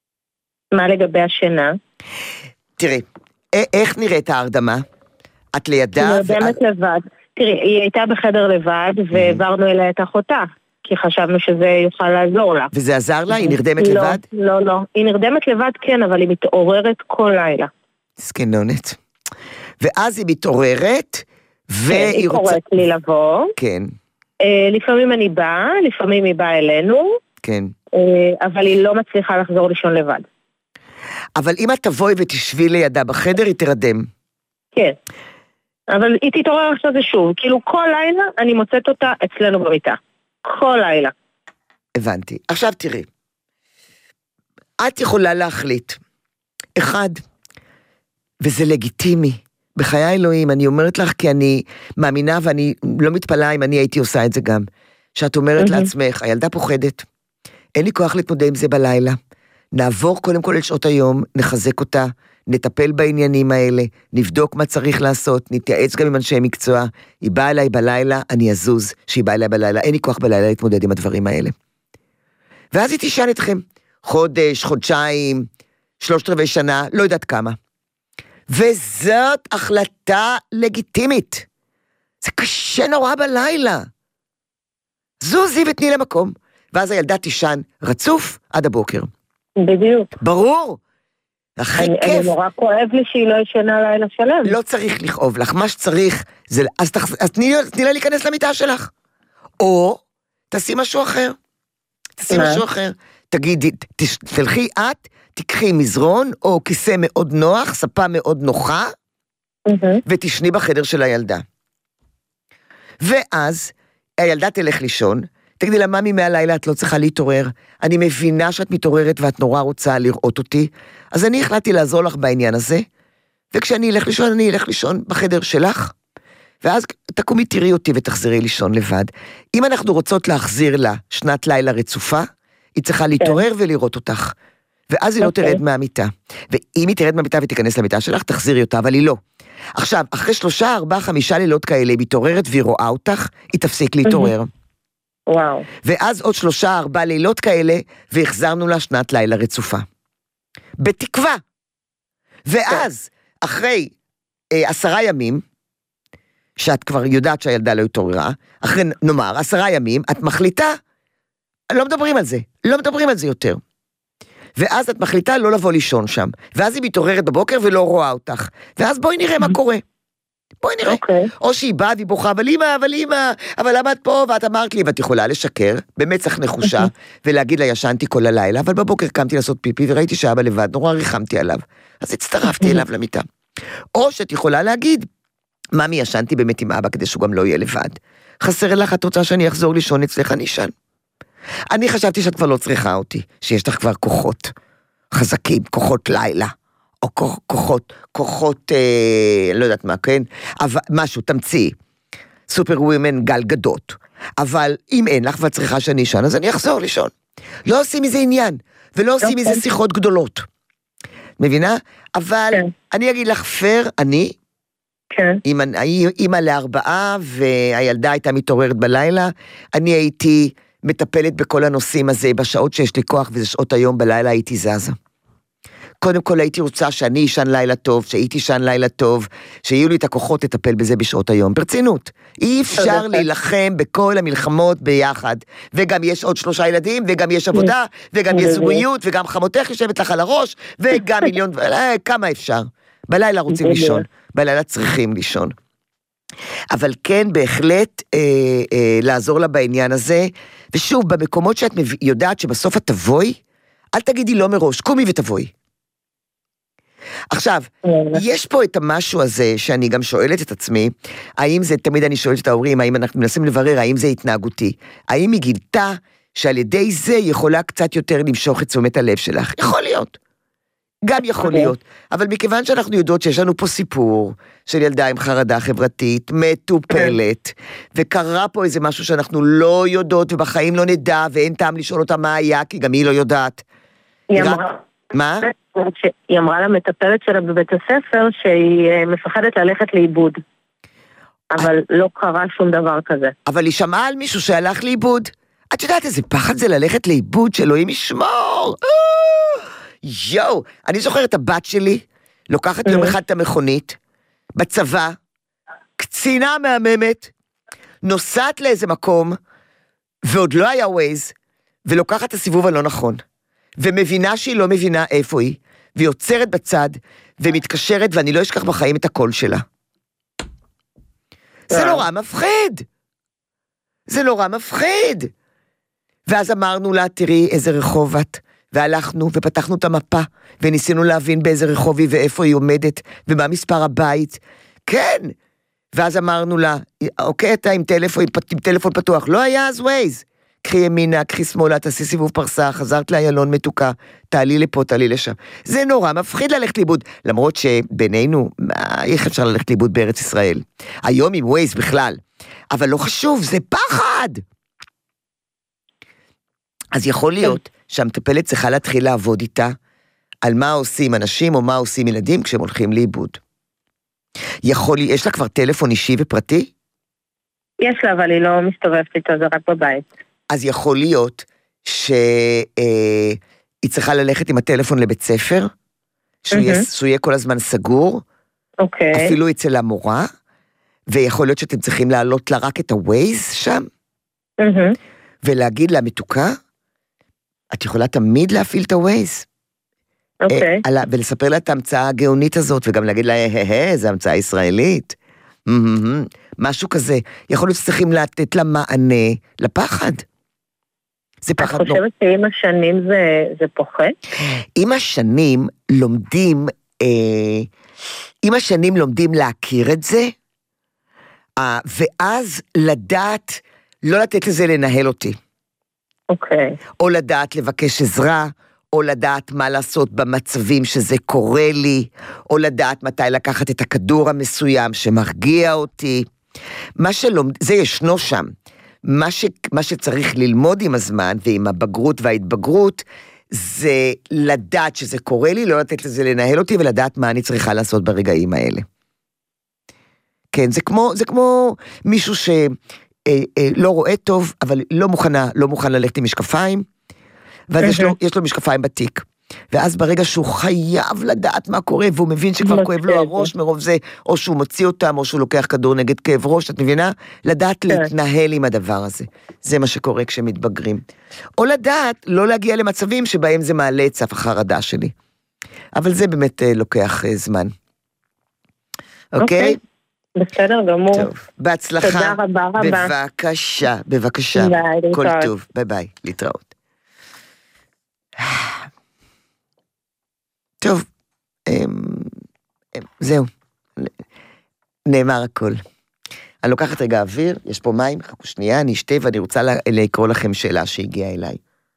מה לגבי השינה? תראי, איך נראית ההרדמה? את לידה? היא נרדמת לבד. תראי, היא הייתה בחדר לבד, והעברנו אליה את אחותה, כי חשבנו שזה יוכל לעזור לה. וזה עזר לה? היא נרדמת לבד? לא. היא נרדמת לבד, כן, אבל היא מתעוררת כל לילה. סקנונת. ואז היא מתעוררת, היא קוראת לי לבוא. כן. לפעמים אני באה, לפעמים היא באה אלינו. כן. אבל היא לא מצליחה לחזור לישון לבד. אבל אם את תבואי ותשבי לידה בחדר, היא תרדם. כן. אבל היא תתעורר עכשיו זה שוב. כאילו כל לילה אני מוצאת אותה אצלנו במיטה. כל לילה. הבנתי. עכשיו תראי. את יכולה להחליט. אחד, וזה לגיטימי. בחיי אלוהים, אני אומרת לך כי אני מאמינה ואני לא מתפלאה אם אני הייתי עושה את זה גם. שאת אומרת לעצמך, הילדה פוחדת. אין לי כוח להתמודד עם זה בלילה. נעבור קודם כל לשעות היום, נחזק אותה, נטפל בעניינים האלה, נבדוק מה צריך לעשות, נתייעץ גם עם אנשי מקצוע. היא באה אליי בלילה, אני אזוז שהיא באה אליי בלילה. אין לי כוח בלילה להתמודד עם הדברים האלה. ואז היא תשאל אתכם, חודש, חודשיים, 3/4 שנה, לא יודעת כמה. וזאת החלטה לגיטימית. זה קשה נורא בלילה. זוזי ותני למקום. ואז הילדה תישן רצוף עד הבוקר. בדיוק. ברור. הכי כיף. אני נורא כואב לי שהיא לא ישנה לילה שלם. לא צריך לכאוב לך, מה שצריך, זה, אז תני לה להיכנס למיטה שלך. או, תעשי משהו אחר. משהו אחר. תגידי, תלכי את, תקחי מזרון, או כיסא מאוד נוח, ספה מאוד נוחה, ותשני בחדר של הילדה. ואז, הילדה תלך לישון, תגידי לה, ממי מהלילה את לא צריכה להתעורר, אני מבינה שאת מתעוררת ואת נורא רוצה לראות אותי, אז אני החלטתי לעזור לך בעניין הזה, וכשאני אלך לישון, אני אלך לישון בחדר שלך, ואז תקומי תראי אותי ותחזרי לישון לבד. אם אנחנו רוצות להחזיר לה שנת לילה רצופה, היא צריכה להתעורר ולראות אותך, ואז היא לא תרד מהמיטה, ואם היא תרד מהמיטה ותיכנס למיטה שלך, תחזירי אותה, אבל היא לא. עכשיו, אחרי 3, 4, 5 לילות כאלה, היא מתעוררת והיא רואה אותך, היא תפסיק להתעורר. וואו. ואז עוד 3, 4 לילות כאלה, והחזרנו לה שנת לילה רצופה. בתקווה. ואז, אחרי 10 ימים, שאת כבר יודעת שהילדה לא התעוררה, אחרי, נאמר, 10 ימים, את מחליטה, לא מדברים על זה, לא מדברים על זה יותר. ואז את מחליטה לא לבוא לישון שם, ואז היא מתעוררת בבוקר ולא רואה אותך, ואז בואי נראה מה קורה. בואי נראה. או שהיא באה והיא בוכה, אבל אמא, אבל למה את פה? ואת אמרת לי, ואת יכולה לשקר, במצח נחושה, ולהגיד לה, ישנתי כל הלילה, אבל בבוקר קמתי לעשות פיפי, וראיתי שאבא לבד, נורא ריחמתי עליו, אז הצטרפתי אליו למיטה. או שאת יכולה להגיד, ממי, ישנתי באמת עם אבא כדי שהוא גם לא יהיה לבד. חסר לך, את רוצה שאני אחזור לישון אצלך, אני ישן. אני חשבתי שאת כבר לא צריכה אותי, שיש לך כבר כוחות חזקים, כוחות לילה, או כוחות, לא יודעת מה, כן? אבל, משהו, תמציא, סופר ווימן גל גדות. אבל אם אין לך ואת צריכה שאני ישן, אז אני אחזור לישון. לא עושים מזה עניין, ולא עושים מזה שיחות גדולות. מבינה? אבל אני אגיד לך פר, אני, אימא ל4, והילדה הייתה מתעוררת בלילה, אני הייתי מטפלת בכל הנושאים הזה, בשעות שיש לי כוח, וזה שעות היום בלילה הייתי זזה. קודם כל הייתי רוצה שאני ישן לילה טוב, שהייתי ישן לילה טוב, שיהיו לי את הכוחות לטפל בזה בשעות היום. ברצינות, אי אפשר להילחם בכל המלחמות ביחד, וגם יש עוד 3 ילדים, וגם יש עבודה, וגם יש זוגיות, וגם חמותך יושבת לך על הראש, וגם מיליון, כמה אפשר. בלילה רוצים לישון, בלילה צריכים לישון. אבל כן, בהחלט לעזור לה בעניין הזה, ושוב, במקומות שאת יודעת שבסוף את תבואי, אל תגידי לא מראש, קומי ותבואי. עכשיו, יש פה את המשהו הזה שאני גם שואלת את עצמי, האם זה, תמיד אני שואלת את ההורים, האם אנחנו מנסים לברר, האם זה התנהגותי, האם היא גילתה שעל ידי זה יכולה קצת יותר למשוך את תשומת הלב שלך, יכול להיות, גם יכול להיות, אבל מכיוון שאנחנו יודעות שיש לנו פה סיפור של ילדה עם חרדה חברתית, מטופלת, וקרה פה איזה משהו שאנחנו לא יודעות, ובחיים לא נדע, ואין טעם לשאול אותה מה היה, כי גם היא לא יודעת. מה? היא אמרה למטפלת שלה בבית הספר שהיא מפחדת ללכת לאיבוד. אבל לא קרה שום דבר כזה. אבל היא שמעה על מישהו שהלך לאיבוד. את יודעת איזה פחד זה ללכת לאיבוד שאלוהים ישמור. יואו, אני זוכרת את הבת שלי, לוקחת יום אחד את המכונית, בצבא, קצינה מהממת, נוסעת לאיזה מקום, ועוד לא היה ווייז, ולוקחת את הסיבוב הלא נכון. ומבינה שהיא לא מבינה איפה היא, והיא עוצרת בצד, ומתקשרת, ואני לא אשכח בחיים את הקול שלה. זה נורא מפחיד. זה נורא מפחיד. ואז אמרנו לה, תראי איזה רחוב את, והלכנו ופתחנו את המפה, וניסינו להבין באיזה רחוב היא ואיפה היא עומדת, ומה מספר הבית. כן. ואז אמרנו לה, אוקיי, אתה עם טלפון פתוח, לא היה אז ווייז. קחי ימינה, קחי שמאלה, תעשי סיבוב פרסה, חזרת לאיילון מתוקה, תעלי לפה, תעלי לשם. זה נורא מפחיד ללכת לאיבוד, למרות שבינינו, איך אפשר ללכת לאיבוד בארץ ישראל? היום עם ווייז בכלל, אבל לא חשוב, זה פחד. אז יכול להיות שהמטפלת צריכה להתחיל לעבוד איתה, על מה עושים אנשים או מה עושים ילדים כשהם הולכים לאיבוד. יש לה כבר טלפון אישי ופרטי? יש לה, אבל היא לא מסתובבת איתו, זה רק בבית. אז יכול להיות שהיא צריכה ללכת עם הטלפון לבית ספר, שהוא יהיה כל הזמן סגור, אפילו אצל המורה, ויכול להיות שאתם צריכים להעלות לה רק את הווייז שם, ולהגיד לה, מתוקה, את יכולה תמיד להפעיל את הווייז, ולספר לה את ההמצאה הגאונית הזאת, וגם להגיד לה, זה המצאה ישראלית, משהו כזה, יכול להיות שצריכים לתת לה מענה לפחד. זה פחד. את חושבת שעם השנים זה פוחת? עם השנים לומדים להכיר את זה, ואז לדעת, לא לתת לזה לנהל אותי. אוקיי. או לדעת לבקש עזרה, או לדעת מה לעשות במצבים שזה קורה לי, או לדעת מתי לקחת את הכדור המסוים שמרגיע אותי. זה ישנו שם. מה שצריך ללמוד עם הזמן, ועם הבגרות וההתבגרות, זה לדעת שזה קורה לי, לא לתת לזה לנהל אותי, ולדעת מה אני צריכה לעשות ברגעים האלה. כן, זה כמו מישהו שלא רואה טוב, אבל לא מוכן ללכת עם משקפיים, ואז יש לו משקפיים בתיק. ואז ברגע שהוא חייב לדעת מה קורה, והוא מבין שכבר כואב לו הראש מרוב זה, או שהוא מוציא אותם, או שהוא לוקח כדור נגד כאב ראש, את מבינה? לדעת להתנהל עם הדבר הזה. זה מה שקורה כשמתבגרים. או לדעת לא להגיע למצבים שבהם זה מעלה את סף החרדה שלי. אבל זה באמת לוקח זמן. אוקיי? בסדר גמור. טוב, בהצלחה. תודה רבה רבה. בבקשה. כל טוב. ביי ביי, להתראות. טוב, זהו. נאמר הכל. אני לוקחת רגע אוויר, יש פה מים, חכו שנייה, אני אשתה, ואני רוצה לקרוא לכם שאלה שהגיעה אליי.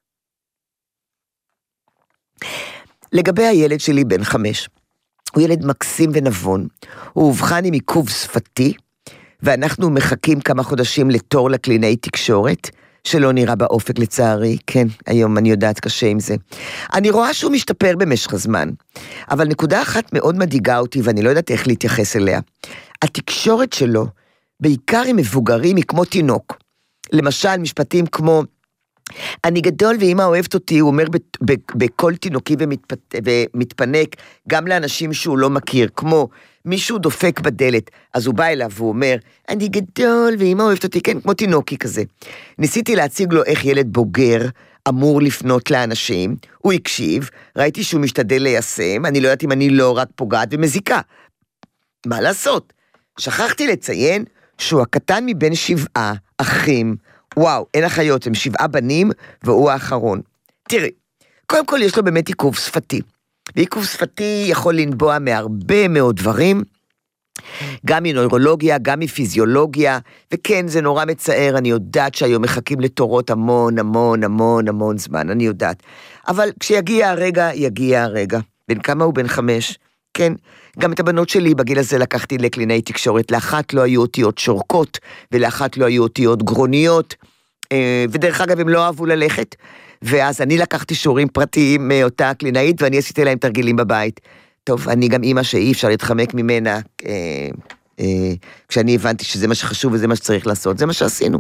לגבי הילד שלי בן 5, הוא ילד מקסים ונבון, הוא הובחן עם עיכוב שפתי, ואנחנו מחכים כמה חודשים לתור לקלינאי תקשורת, שלא נראה באופק לצערי, כן, היום אני יודעת קשה עם זה. אני רואה שהוא משתפר במשך הזמן, אבל נקודה אחת מאוד מדאיגה אותי, ואני לא יודעת איך להתייחס אליה. התקשורת שלו, בעיקר עם מבוגרים, היא כמו תינוק. למשל, משפטים כמו, אני גדול ואמא אוהבת אותי, הוא אומר בקול תינוקי ומתפנק, גם לאנשים שהוא לא מכיר, כמו מישהו דופק בדלת, אז הוא בא אליו והוא אומר, אני גדול ואמא אוהבת אותי, כן, כמו תינוקי כזה. ניסיתי להציג לו איך ילד בוגר אמור לפנות לאנשים, הוא הקשיב, ראיתי שהוא משתדל ליישם, אני לא יודעת אם אני לא רק פוגעת ומזיקה. מה לעשות? שכחתי לציין שהוא הקטן מבין 7 אחים, וואו, אין אחיות, הם 7 בנים, והוא האחרון. תראי, קודם כל יש לו באמת עיכוב שפתי, ועיכוב שפתי יכול לנבוע מהרבה מאוד דברים, גם מנוירולוגיה, גם מפיזיולוגיה, וכן, זה נורא מצער, אני יודעת שהיום מחכים לתורות המון זמן, אני יודעת. אבל כשיגיע הרגע, יגיע הרגע. בין כמה הוא? בין 5. כן, גם את הבנות שלי בגיל הזה לקחתי לקלינאי תקשורת, לאחת לא היו אותיות שורקות, ולאחת לא היו אותיות גרוניות, ודרך אגב הם לא אהבו ללכת, ואז אני לקחתי שיעורים פרטיים מאותה קלינאית, ואני עשיתי להם תרגילים בבית. טוב, אני גם אימא שאי אפשר להתחמק ממנה, כשאני הבנתי שזה מה שחשוב וזה מה שצריך לעשות, זה מה שעשינו.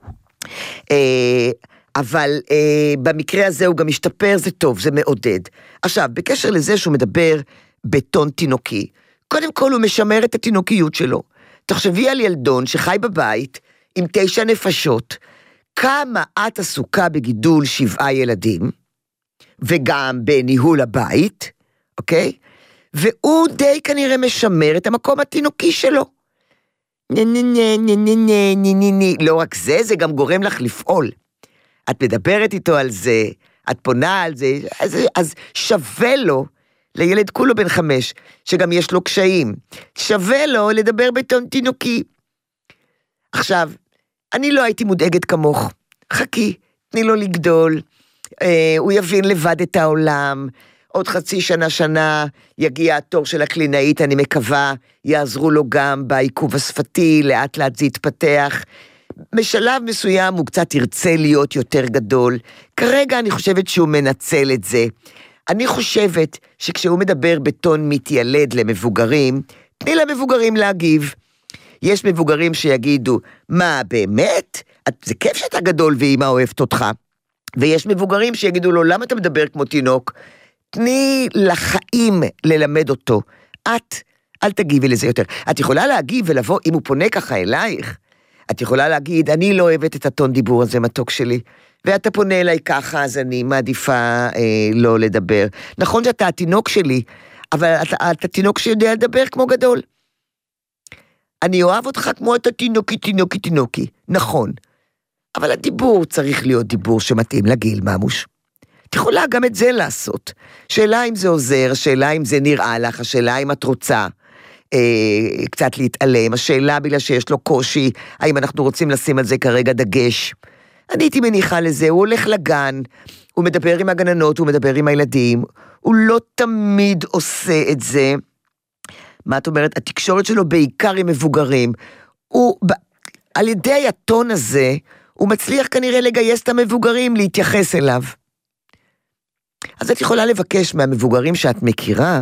אבל במקרה הזה הוא גם משתפר, זה טוב, זה מעודד. עכשיו, בקשר לזה שהוא מדבר בטון תינוקי, קודם כל הוא משמר את התינוקיות שלו. תחשבי על ילדון שחי בבית עם 9 נפשות, כמה את עסוקה בגידול 7 ילדים, וגם בניהול הבית, אוקיי? והוא די כנראה משמר את המקום התינוקי שלו. לא רק זה, זה גם גורם לך לפעול. את מדברת איתו על זה, את פונה על זה, אז שווה לו, לילד כולו בן 5, שגם יש לו קשיים, שווה לו לדבר בטון תינוקי. עכשיו, אני לא הייתי מודאגת כמוך, חכי, תני לו לגדול, הוא יבין לבד את העולם, עוד חצי שנה יגיע התור של הקלינאית, אני מקווה, יעזרו לו גם בעיכוב השפתי, לאט לאט זה יתפתח, בשלב מסוים הוא קצת ירצה להיות יותר גדול, כרגע אני חושבת שהוא מנצל את זה, אני חושבת שכשהוא מדבר בטון מתיילד למבוגרים, תני למבוגרים להגיב. יש מבוגרים שיגידו, מה באמת? זה כיף שאתה גדול ואמא אוהבת אותך. ויש מבוגרים שיגידו לו, למה אתה מדבר כמו תינוק? תני לחיים ללמד אותו. אל תגיבי לזה יותר. את יכולה להגיב ולבוא, אם הוא פונה ככה אלייך, את יכולה להגיד, אני לא אוהבת את הטון דיבור הזה מתוק שלי. ואתה פונה אליי ככה, אז אני מעדיפה לא לדבר. נכון שאתה התינוק שלי, אבל אתה תינוק שיודע לדבר כמו גדול. אני אוהב אותך כמו אתה תינוקי. נכון. אבל הדיבור צריך להיות דיבור שמתאים לגיל ממוש. את יכולה גם את זה לעשות. שאלה אם זה עוזר, שאלה אם זה נראה לך, השאלה אם את רוצה קצת להתעלם, השאלה בגלל שיש לו קושי, האם אנחנו רוצים לשים על זה כרגע דגש. אני הייתי מניחה לזה, הוא הולך לגן, הוא מדבר עם הגננות, הוא מדבר עם הילדים, הוא לא תמיד עושה את זה. מה את אומרת? התקשורת שלו בעיקר עם מבוגרים, על ידי הטון הזה, הוא מצליח כנראה לגייס את המבוגרים להתייחס אליו. אז את יכולה לבקש מהמבוגרים שאת מכירה,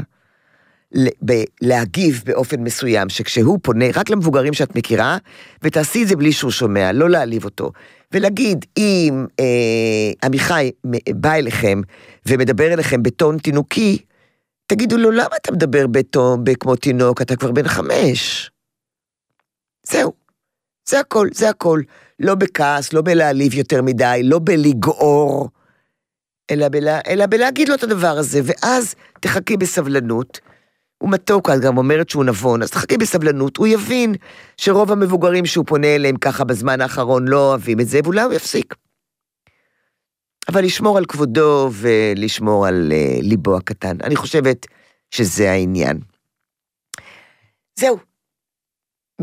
להגיב באופן מסוים, שכשהוא פונה רק למבוגרים שאת מכירה, ותעשי את זה בלי שהוא שומע, לא להעליב אותו, ולהגיד, אם עמיחי בא אליכם, ומדבר אליכם בטון תינוקי, תגידו לו, למה אתה מדבר בטון, כמו תינוק, אתה כבר בן 5? זהו, זה הכל, לא בכעס, לא בלהעליב יותר מדי, לא בלגעור, אלא בלהגיד לו את הדבר הזה, ואז תחכי בסבלנות, הוא מתוק, אז גם אומרת שהוא נבון, אז תחכי בסבלנות, הוא יבין שרוב המבוגרים שהוא פונה אליהם ככה בזמן האחרון לא אוהבים את זה, ואולי הוא יפסיק. אבל לשמור על כבודו ולשמור על ליבו הקטן, אני חושבת שזה העניין. זהו,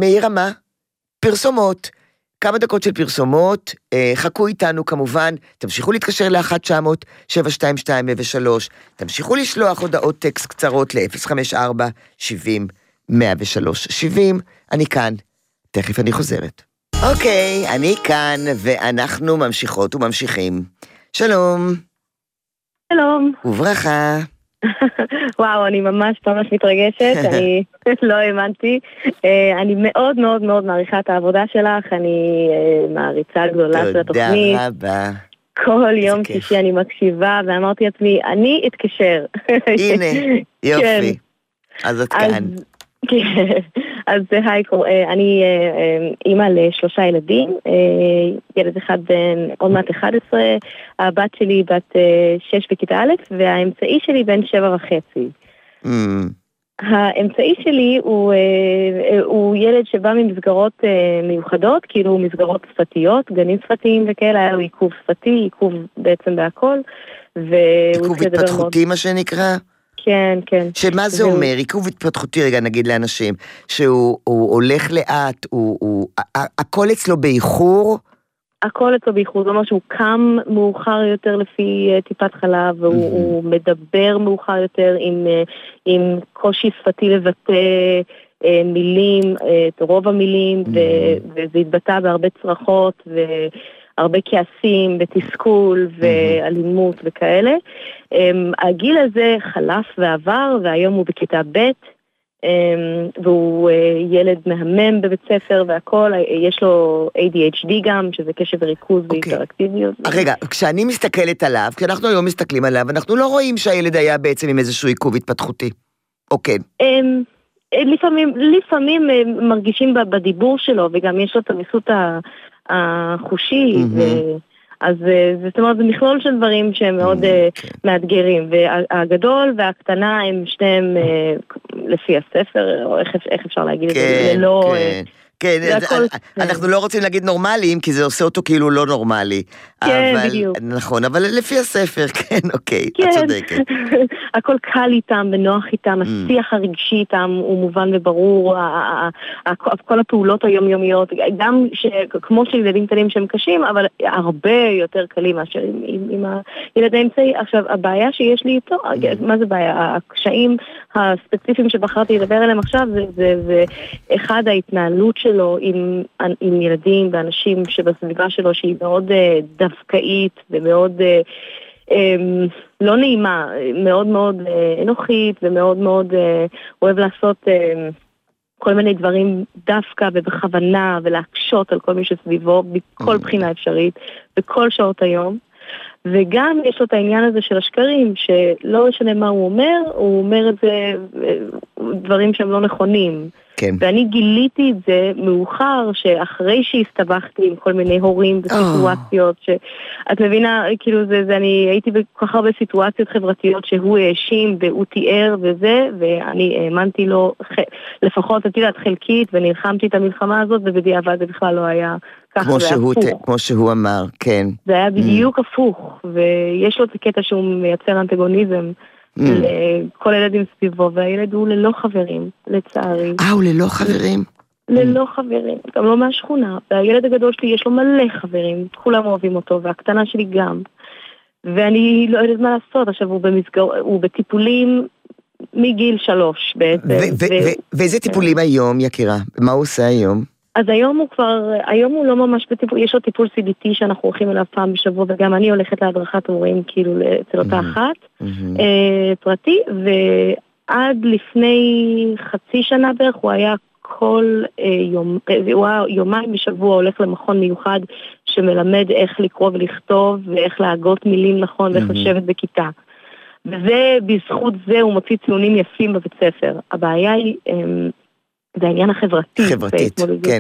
מאיר רמה, פרסומות, כמה דקות של פרסומות, חכו איתנו כמובן, תמשיכו להתקשר ל-1-900-722-103, תמשיכו לשלוח הודעות טקסט קצרות ל-054-70-103-70, אני כאן, תכף אני חוזרת. אוקיי, אני כאן, ואנחנו ממשיכות וממשיכים. שלום. שלום. וברכה. וואו, אני ממש מתרגשת, אני לא האמנתי. אני מאוד מאוד מאוד מעריכה את העבודה שלך, אני מעריצה גדולה של התוכנית. תודה רבה. כל יום שישי אני מקשיבה, ואמרתי לעצמי, אני אתקשר. הנה, יופי. אז את כאן. אז היי, אני אימא ל3 ילדים, ילד אחד בן עוד מעט 11, הבת שלי בת 6 בכיתה א', והאמצעי שלי בן 7.5. האמצעי שלי הוא ילד שבא ממסגרות מיוחדות, כאילו מסגרות שפתיות, גנים שפתיים וכאלה, היה לו עיכוב שפתי, עיכוב בעצם בהכל. עיכוב התפתחותי מה שנקרא? כן, כן. שמה זה אומר? עיכוב התפתחותי, רגע נגיד לאנשים, שהוא הולך לאט, הכל אצלו באיחור? הכל אצלו באיחור, זאת אומרת שהוא קם מאוחר יותר לפי טיפת חלב, והוא מדבר מאוחר יותר עם קושי שפתי לבטא מילים, את רוב המילים, וזה התבטא בהרבה צרחות הרבה כעסים ותסכול ואלימות וכאלה. הגיל הזה חלף ועבר, והיום הוא בכיתה ב', והוא ילד מהמם בבית ספר והכל, יש לו ADHD גם, שזה קשב וריכוז והיפראקטיביות. רגע, כשאני מסתכלת עליו, כי אנחנו היום מסתכלים עליו, אנחנו לא רואים שהילד היה בעצם עם איזשהו עיכוב התפתחותי. אוקיי. לפעמים מרגישים בדיבור שלו, וגם יש לו את הוויסות החושי, אז זאת אומרת, זה מכלול של דברים שהם מאוד מאתגרים, והגדול והקטנה הם שניהם לפי הספר, או איך אפשר להגיד את זה, ללא... כן, אנחנו לא רוצים להגיד נורמליים, כי זה עושה אותו כאילו לא נורמלי. כן, בדיוק. נכון, אבל לפי הספר, כן, אוקיי, את צודקת. הכל קל איתם, ונוח איתם, השיח הרגשי איתם הוא מובן וברור, כל הפעולות היומיומיות, גם כמו שילדים קטנים שהם קשים, אבל הרבה יותר קלים מאשר עם הילד האמצעי. עכשיו, הבעיה שיש לי איתו, מה זה בעיה? הקשיים הספציפיים שבחרתי לדבר עליהם עכשיו, זה אחד ההתנהלות שלו עם ילדים ואנשים שבסביבה שלו שהיא מאוד דווקאית ומאוד לא נעימה, מאוד מאוד אנוכית ומאוד מאוד אוהב לעשות כל מיני דברים דווקא ובכוונה ולהקשות על כל מי שסביבו בכל בחינה אפשרית, בכל שעות היום. וגם יש לו את העניין הזה של השקרים, שלא משנה מה הוא אומר את זה דברים שהם לא נכונים. כן. ואני גיליתי את זה מאוחר, שאחרי שהסתבכתי עם כל מיני הורים בסיטואציות, שאת מבינה, כאילו אני הייתי בכל כך הרבה סיטואציות חברתיות שהוא האשים והוא תיאר וזה, ואני האמנתי לו, לפחות את יודעת חלקית, ונלחמתי את המלחמה הזאת, ובדיעבד זה בכלל לא היה ככה, זה הפוך. כמו שהוא אמר, כן. זה היה בדיוק הפוך, ויש לו את הקטע שהוא מייצר אנטגוניזם, לכל ילדים סביבו, והילד הוא ללא חברים, לצערי. הוא ללא חברים? ללא חברים, גם לא מהשכונה, והילד הגדול שלי יש לו מלא חברים, כולם אוהבים אותו, והקטנה שלי גם, ואני לא יודעת מה לעשות. עכשיו הוא בטיפולים מגיל 3 בעצם. ואיזה טיפולים היום, יקירה? מה הוא עושה היום? אז היום הוא לא ממש בטיפול, יש לו טיפול CBT שאנחנו הולכים אליו פעם בשבוע, וגם אני הולכת להדרכת הורים כאילו אצל אותה אחת, פרטי, ועד לפני חצי שנה בערך הוא היה הוא היה יומיים בשבוע הולך למכון מיוחד שמלמד איך לקרוא ולכתוב, ואיך להגות מילים נכון, ואיך לשבת בכיתה. וזה, בזכות זה הוא מוציא ציונים יפים בבית ספר. הבעיה היא... זה העניין החברתי. חברתית,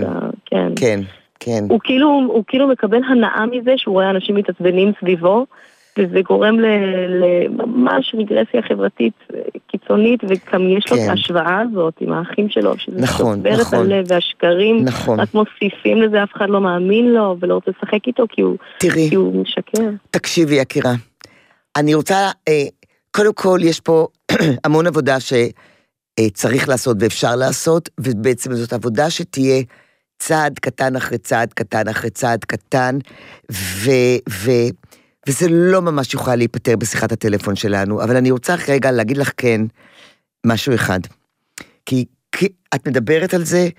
כן. הוא כאילו מקבל הנאה מזה שהוא רואה אנשים מתעצבנים סביבו, וזה גורם לממש רגרסיה חברתית קיצונית, וגם יש לו את ההשוואה הזאת עם האחים שלו, שזה שוברת הלב, והשקרים רק מוסיפים לזה, אף אחד לא מאמין לו, ולא רוצה לשחק איתו, כי הוא משקר. תקשיבי יקירה, אני רוצה, קודם כל יש פה המון עבודה צריך לעשות ואפשר לעשות, ובעצם זאת עבודה שתהיה צעד קטן אחרי צעד קטן אחרי צעד קטן, וזה לא ממש יוכל להיפטר בשיחת הטלפון שלנו, אבל אני רוצה רגע להגיד לך כן משהו אחד, כי את מדברת על זה,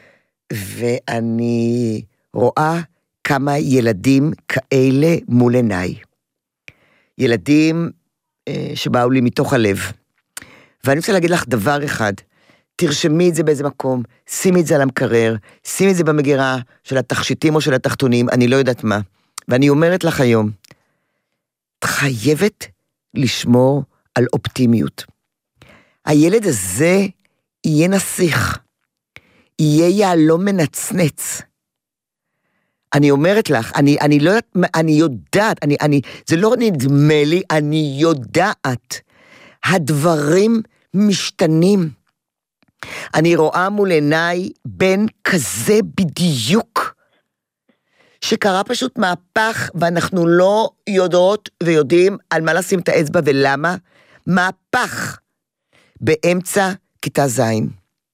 ואני רואה כמה ילדים כאלה מול עיניי. ילדים שבאו לי מתוך הלב. ואני רוצה להגיד לך דבר אחד, תרשמי את זה באיזה מקום, שימי את זה על המקרר, שימי את זה במגירה של התכשיטים או של התחתונים, אני לא יודעת מה. ואני אומרת לך היום, את חייבת לשמור על אופטימיות. הילד הזה יהיה נסיך, יהיה יעלום מנצנץ. אני אומרת לך, אני לא יודעת, אני יודעת, זה לא נדמה לי, אני יודעת, הדברים משתנים. אני רואה מול עיניי בן כזה בדיוק, שקרה פשוט מהפך, ואנחנו לא יודעות ויודעים על מה לשים את האצבע ולמה, מהפך באמצע כיתה זין.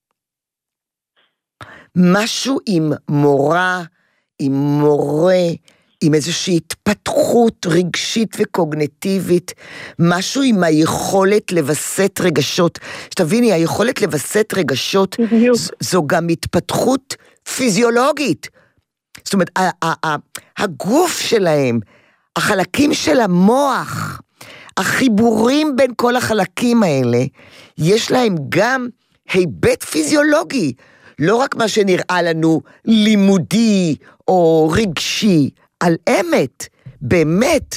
משהו עם מורה, עם מורה, עם איזושהי התפתחות רגשית וקוגניטיבית, משהו עם היכולת לבסט רגשות. שתביני, היכולת לבסט רגשות, זו גם התפתחות פיזיולוגית. זאת אומרת, הגוף שלהם, החלקים של המוח, החיבורים בין כל החלקים האלה, יש להם גם היבט פיזיולוגי, לא רק מה שנראה לנו לימודי או רגשי, על אמת, באמת.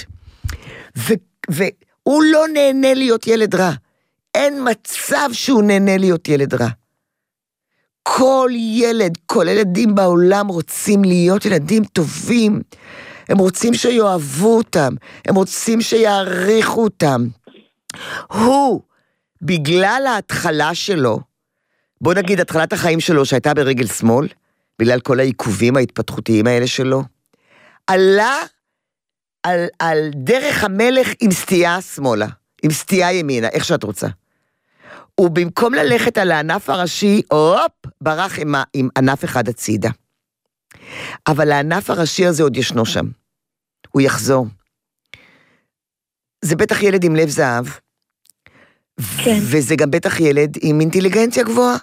והוא לא נהנה להיות ילד רע. אין מצב שהוא נהנה להיות ילד רע. כל ילד, כל ילדים בעולם רוצים להיות ילדים טובים. הם רוצים שיואהבו אותם. הם רוצים שיעריכו אותם. הוא, בגלל ההתחלה שלו, בוא נגיד התחלת החיים שלו שהייתה ברגל שמאל, בגלל כל העיכובים ההתפתחותיים האלה שלו, עלה על דרך המלך עם סטייה שמאלה, עם סטייה ימינה, איך שאת רוצה. ובמקום ללכת על הענף הראשי, ברח עם ענף אחד הצידה. אבל הענף הראשי הזה עוד ישנו שם. הוא יחזור. זה בטח ילד עם לב זהב, כן. וזה גם בטח ילד עם אינטליגנציה גבוהה.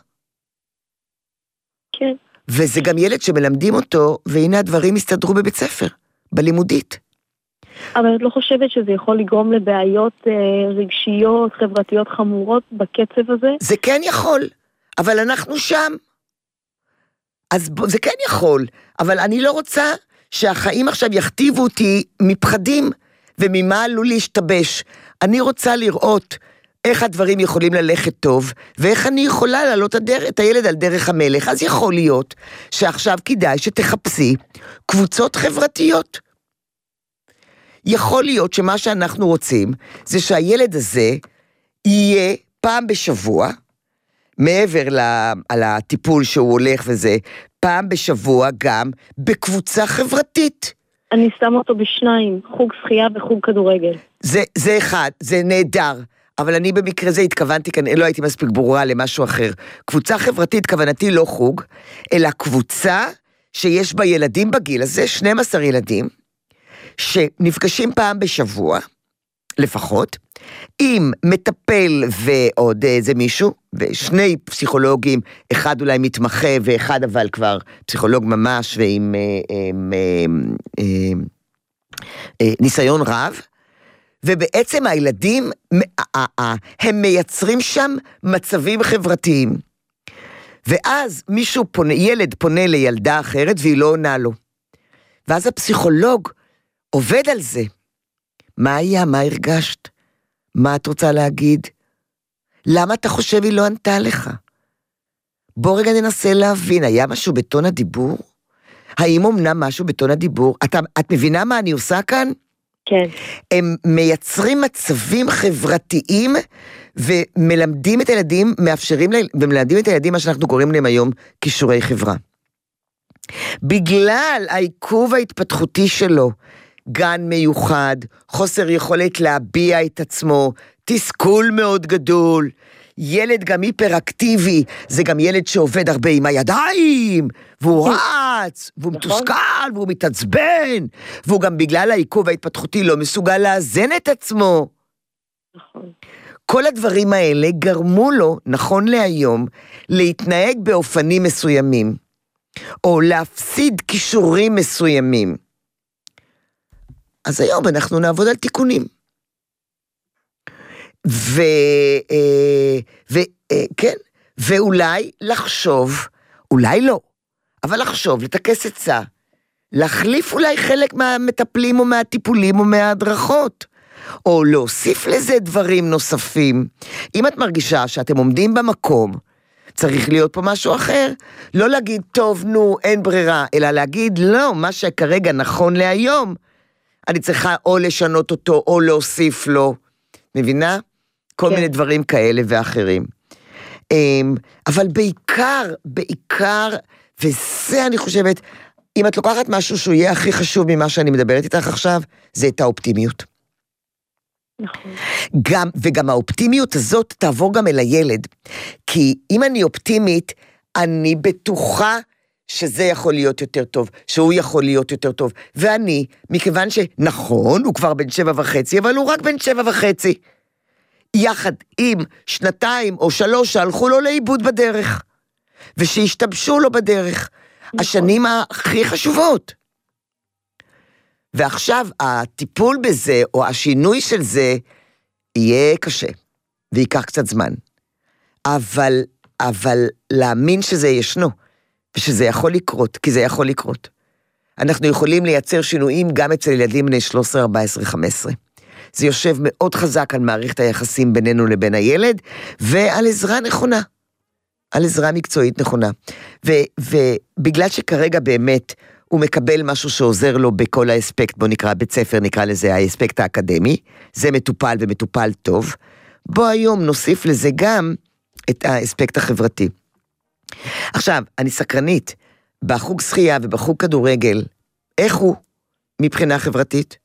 כן. וזה גם ילד שמלמדים אותו, והנה הדברים הסתדרו בבית ספר, בלימודית. אבל את לא חושבת שזה יכול לגרום לבעיות רגשיות, חברתיות חמורות בקצב הזה? זה כן יכול, אבל אנחנו שם. אז זה כן יכול, אבל אני לא רוצה שהחיים עכשיו יכתיבו אותי מפחדים, וממה עלול להשתבש. אני רוצה לראות איך הדברים יכולים ללכת טוב, ואיך אני יכולה לעלות את הילד על דרך המלך. אז יכול להיות שעכשיו כדאי שתחפשי קבוצות חברתיות. יכול להיות שמה שאנחנו רוצים, זה שהילד הזה יהיה פעם בשבוע, מעבר על הטיפול שהוא הולך וזה, פעם בשבוע גם בקבוצה חברתית. אני שם אותו בשניים, חוג שחייה וחוג כדורגל. זה אחד, זה נהדר. אבל אני במקרה זה התכוונתי, לא הייתי מספיק ברורה למשהו אחר. קבוצה חברתית, כוונתי לא חוג, אלא קבוצה שיש בה ילדים בגיל הזה, 12 ילדים, שנפגשים פעם בשבוע, לפחות, עם מטפל ועוד איזה מישהו, ושני פסיכולוגים, אחד אולי מתמחה, ואחד אבל כבר פסיכולוג ממש, ועם ניסיון רב, ובעצם הילדים, הם מייצרים שם מצבים חברתיים. ואז ילד פונה לילדה אחרת, והיא לא עונה לו. ואז הפסיכולוג עובד על זה. מה היה? מה הרגשת? מה את רוצה להגיד? למה אתה חושב היא לא ענתה לך? בוא רגע ננסה להבין, היה משהו בטון הדיבור? האם אומנם משהו בטון הדיבור? את מבינה מה אני עושה כאן? כן. הם מייצרים מצבים חברתיים, ומלמדים את הילדים, ומלמדים את הילדים מה שאנחנו קוראים להם היום, כישורי חברה. בגלל העיכוב ההתפתחותי שלו, גן מיוחד, חוסר יכולת להביע את עצמו, תסכול מאוד גדול, ילד גם היפראקטיבי, זה גם ילד שעובד הרבה עם הידיים, והוא רץ, והוא מתוסכל, והוא מתעצבן, והוא גם בגלל העיכוב ההתפתחותי לא מסוגל לאזן את עצמו. נכון. כל הדברים האלה גרמו לו, נכון להיום, להתנהג באופנים מסוימים, או להפסיד כישורים מסוימים. אז היום אנחנו נעבוד על תיקונים. כן, ואולי לחשוב, אולי לא, אבל לחשוב, לתקס עצה, להחליף אולי חלק מהמטפלים או מהטיפולים או מההדרכות, או להוסיף לזה דברים נוספים. אם את מרגישה שאתם עומדים במקום, צריך להיות פה משהו אחר, לא להגיד, טוב, נו, אין ברירה, אלא להגיד, לא, מה שכרגע נכון להיום, אני צריכה או לשנות אותו, או להוסיף לו, מבינה? כל מיני דברים כאלה ואחרים. אבל בעיקר, וזה אני חושבת, אם את לוקחת משהו שהוא יהיה הכי חשוב ממה שאני מדברת איתך עכשיו, זה את האופטימיות. נכון. וגם האופטימיות הזאת תעבור גם אל הילד, כי אם אני אופטימית, אני בטוחה שזה יכול להיות יותר טוב, שהוא יכול להיות יותר טוב, ואני, מכיוון שנכון, הוא כבר בן 7.5, אבל הוא רק בן 7.5, יחד עם 2 או 3 שהלכו לו לאיבוד בדרך, ושהשתבשו לו בדרך, השנים הכי חשובות. ועכשיו הטיפול בזה, או השינוי של זה, יהיה קשה, ויקח קצת זמן. אבל להאמין שזה ישנו, ושזה יכול לקרות, כי זה יכול לקרות. אנחנו יכולים לייצר שינויים גם אצל ילדים בני 13, 14, 15. זה יושב מאוד חזק על מערכת היחסים בינינו לבין הילד, ועל עזרה נכונה. על עזרה מקצועית נכונה. ובגלל שכרגע באמת הוא מקבל משהו שעוזר לו בכל האספקט, בוא נקרא בית ספר, נקרא לזה האספקט האקדמי, זה מטופל ומטופל טוב, בוא היום נוסיף לזה גם את האספקט החברתי. עכשיו, אני סקרנית, בחוג שחייה ובחוג כדורגל, איך הוא מבחינה חברתית?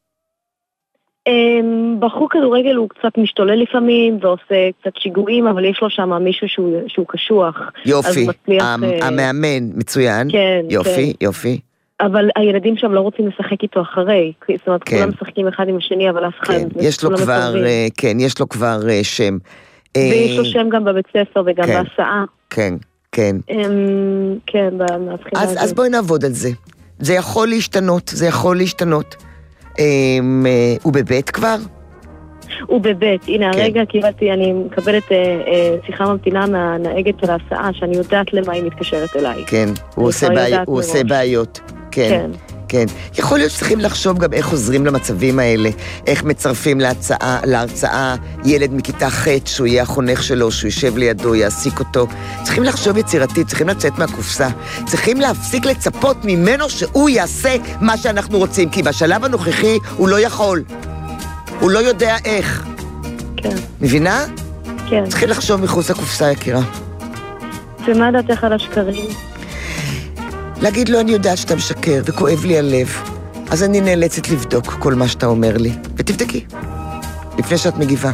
בחוג כדורגל הוא קצת משתולל לפעמים, ועושה קצת שיגועים, אבל יש לו שם מישהו שהוא קשוח. יופי, המאמן מצוין, כן, יופי, כן. יופי. אבל הילדים שם לא רוצים לשחק איתו אחרי, זאת אומרת, כן. כולם משחקים אחד עם השני, אבל אף אחד... כן, יש לו כבר, כן, יש לו כבר שם. ויש לו שם גם בבית ספר וגם כן, בהסעה. כן, כן. כן, מהבחינה הזאת. אז בואי נעבוד על זה. זה יכול להשתנות, זה יכול להשתנות. הוא בבית כבר? הוא בבית, הנה הרגע קיבלתי, אני מקבלת שיחה ממתינה מהנהגת של ההסעה, שאני יודעת למה היא מתקשרת אליי. כן, הוא עושה בעיות. כן, כן. יכול להיות שצריכים לחשוב גם איך עוזרים למצבים האלה, איך מצרפים להרצאה ילד מכיתה ח' שהוא יהיה החונך שלו, שהוא יושב לידו, יעסיק אותו. צריכים לחשוב יצירתית, צריכים לצאת מהקופסה, צריכים להפסיק לצפות ממנו שהוא יעשה מה שאנחנו רוצים, כי בשלב הנוכחי הוא לא יכול. הוא לא יודע איך. כן. מבינה? כן. צריכים לחשוב מחוץ לקופסה, יקירה. ומה דעתך על השקרים? להגיד לו, אני יודעת שאתה משקר, וכואב לי הלב. אז אני נאלצת לבדוק כל מה שאתה אומר לי. ותבדקי. לפני שאת מגיבה.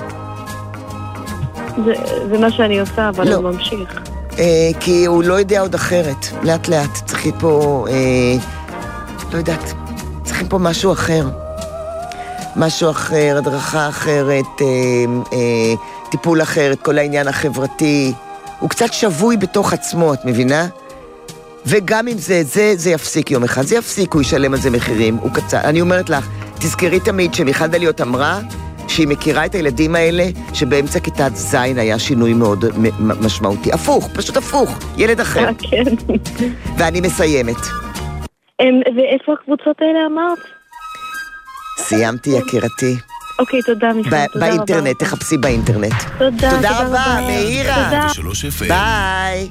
זה מה שאני עושה, אבל הוא ממשיך. כי הוא לא יודע עוד אחרת. לאט לאט. צריכים פה... לא יודעת. צריכים פה משהו אחר. משהו אחר, הדרכה אחרת, טיפול אחרת, כל העניין החברתי. הוא קצת שבוי בתוך עצמו, את מבינה? וגם אם זה יפסיק יום אחד, זה יפסיק, הוא ישלם על זה מחירים, הוא קצר. אני אומרת לך, תזכרי תמיד שמיכל דליות אמרה שהיא מכירה את הילדים האלה, שבאמצע כיתת זין היה שינוי מאוד משמעותי. הפוך, פשוט הפוך, ילד אחר. כן. ואני מסיימת. ואיפה הקבוצות האלה אמרת? סיימתי, יקירתי. אוקיי, תודה מיכל, תודה רבה. באינטרנט, תחפשי באינטרנט. תודה רבה, מאירה. ביי.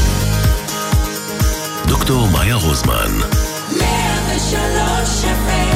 דוקטור מאיה רוזמן. 103 FM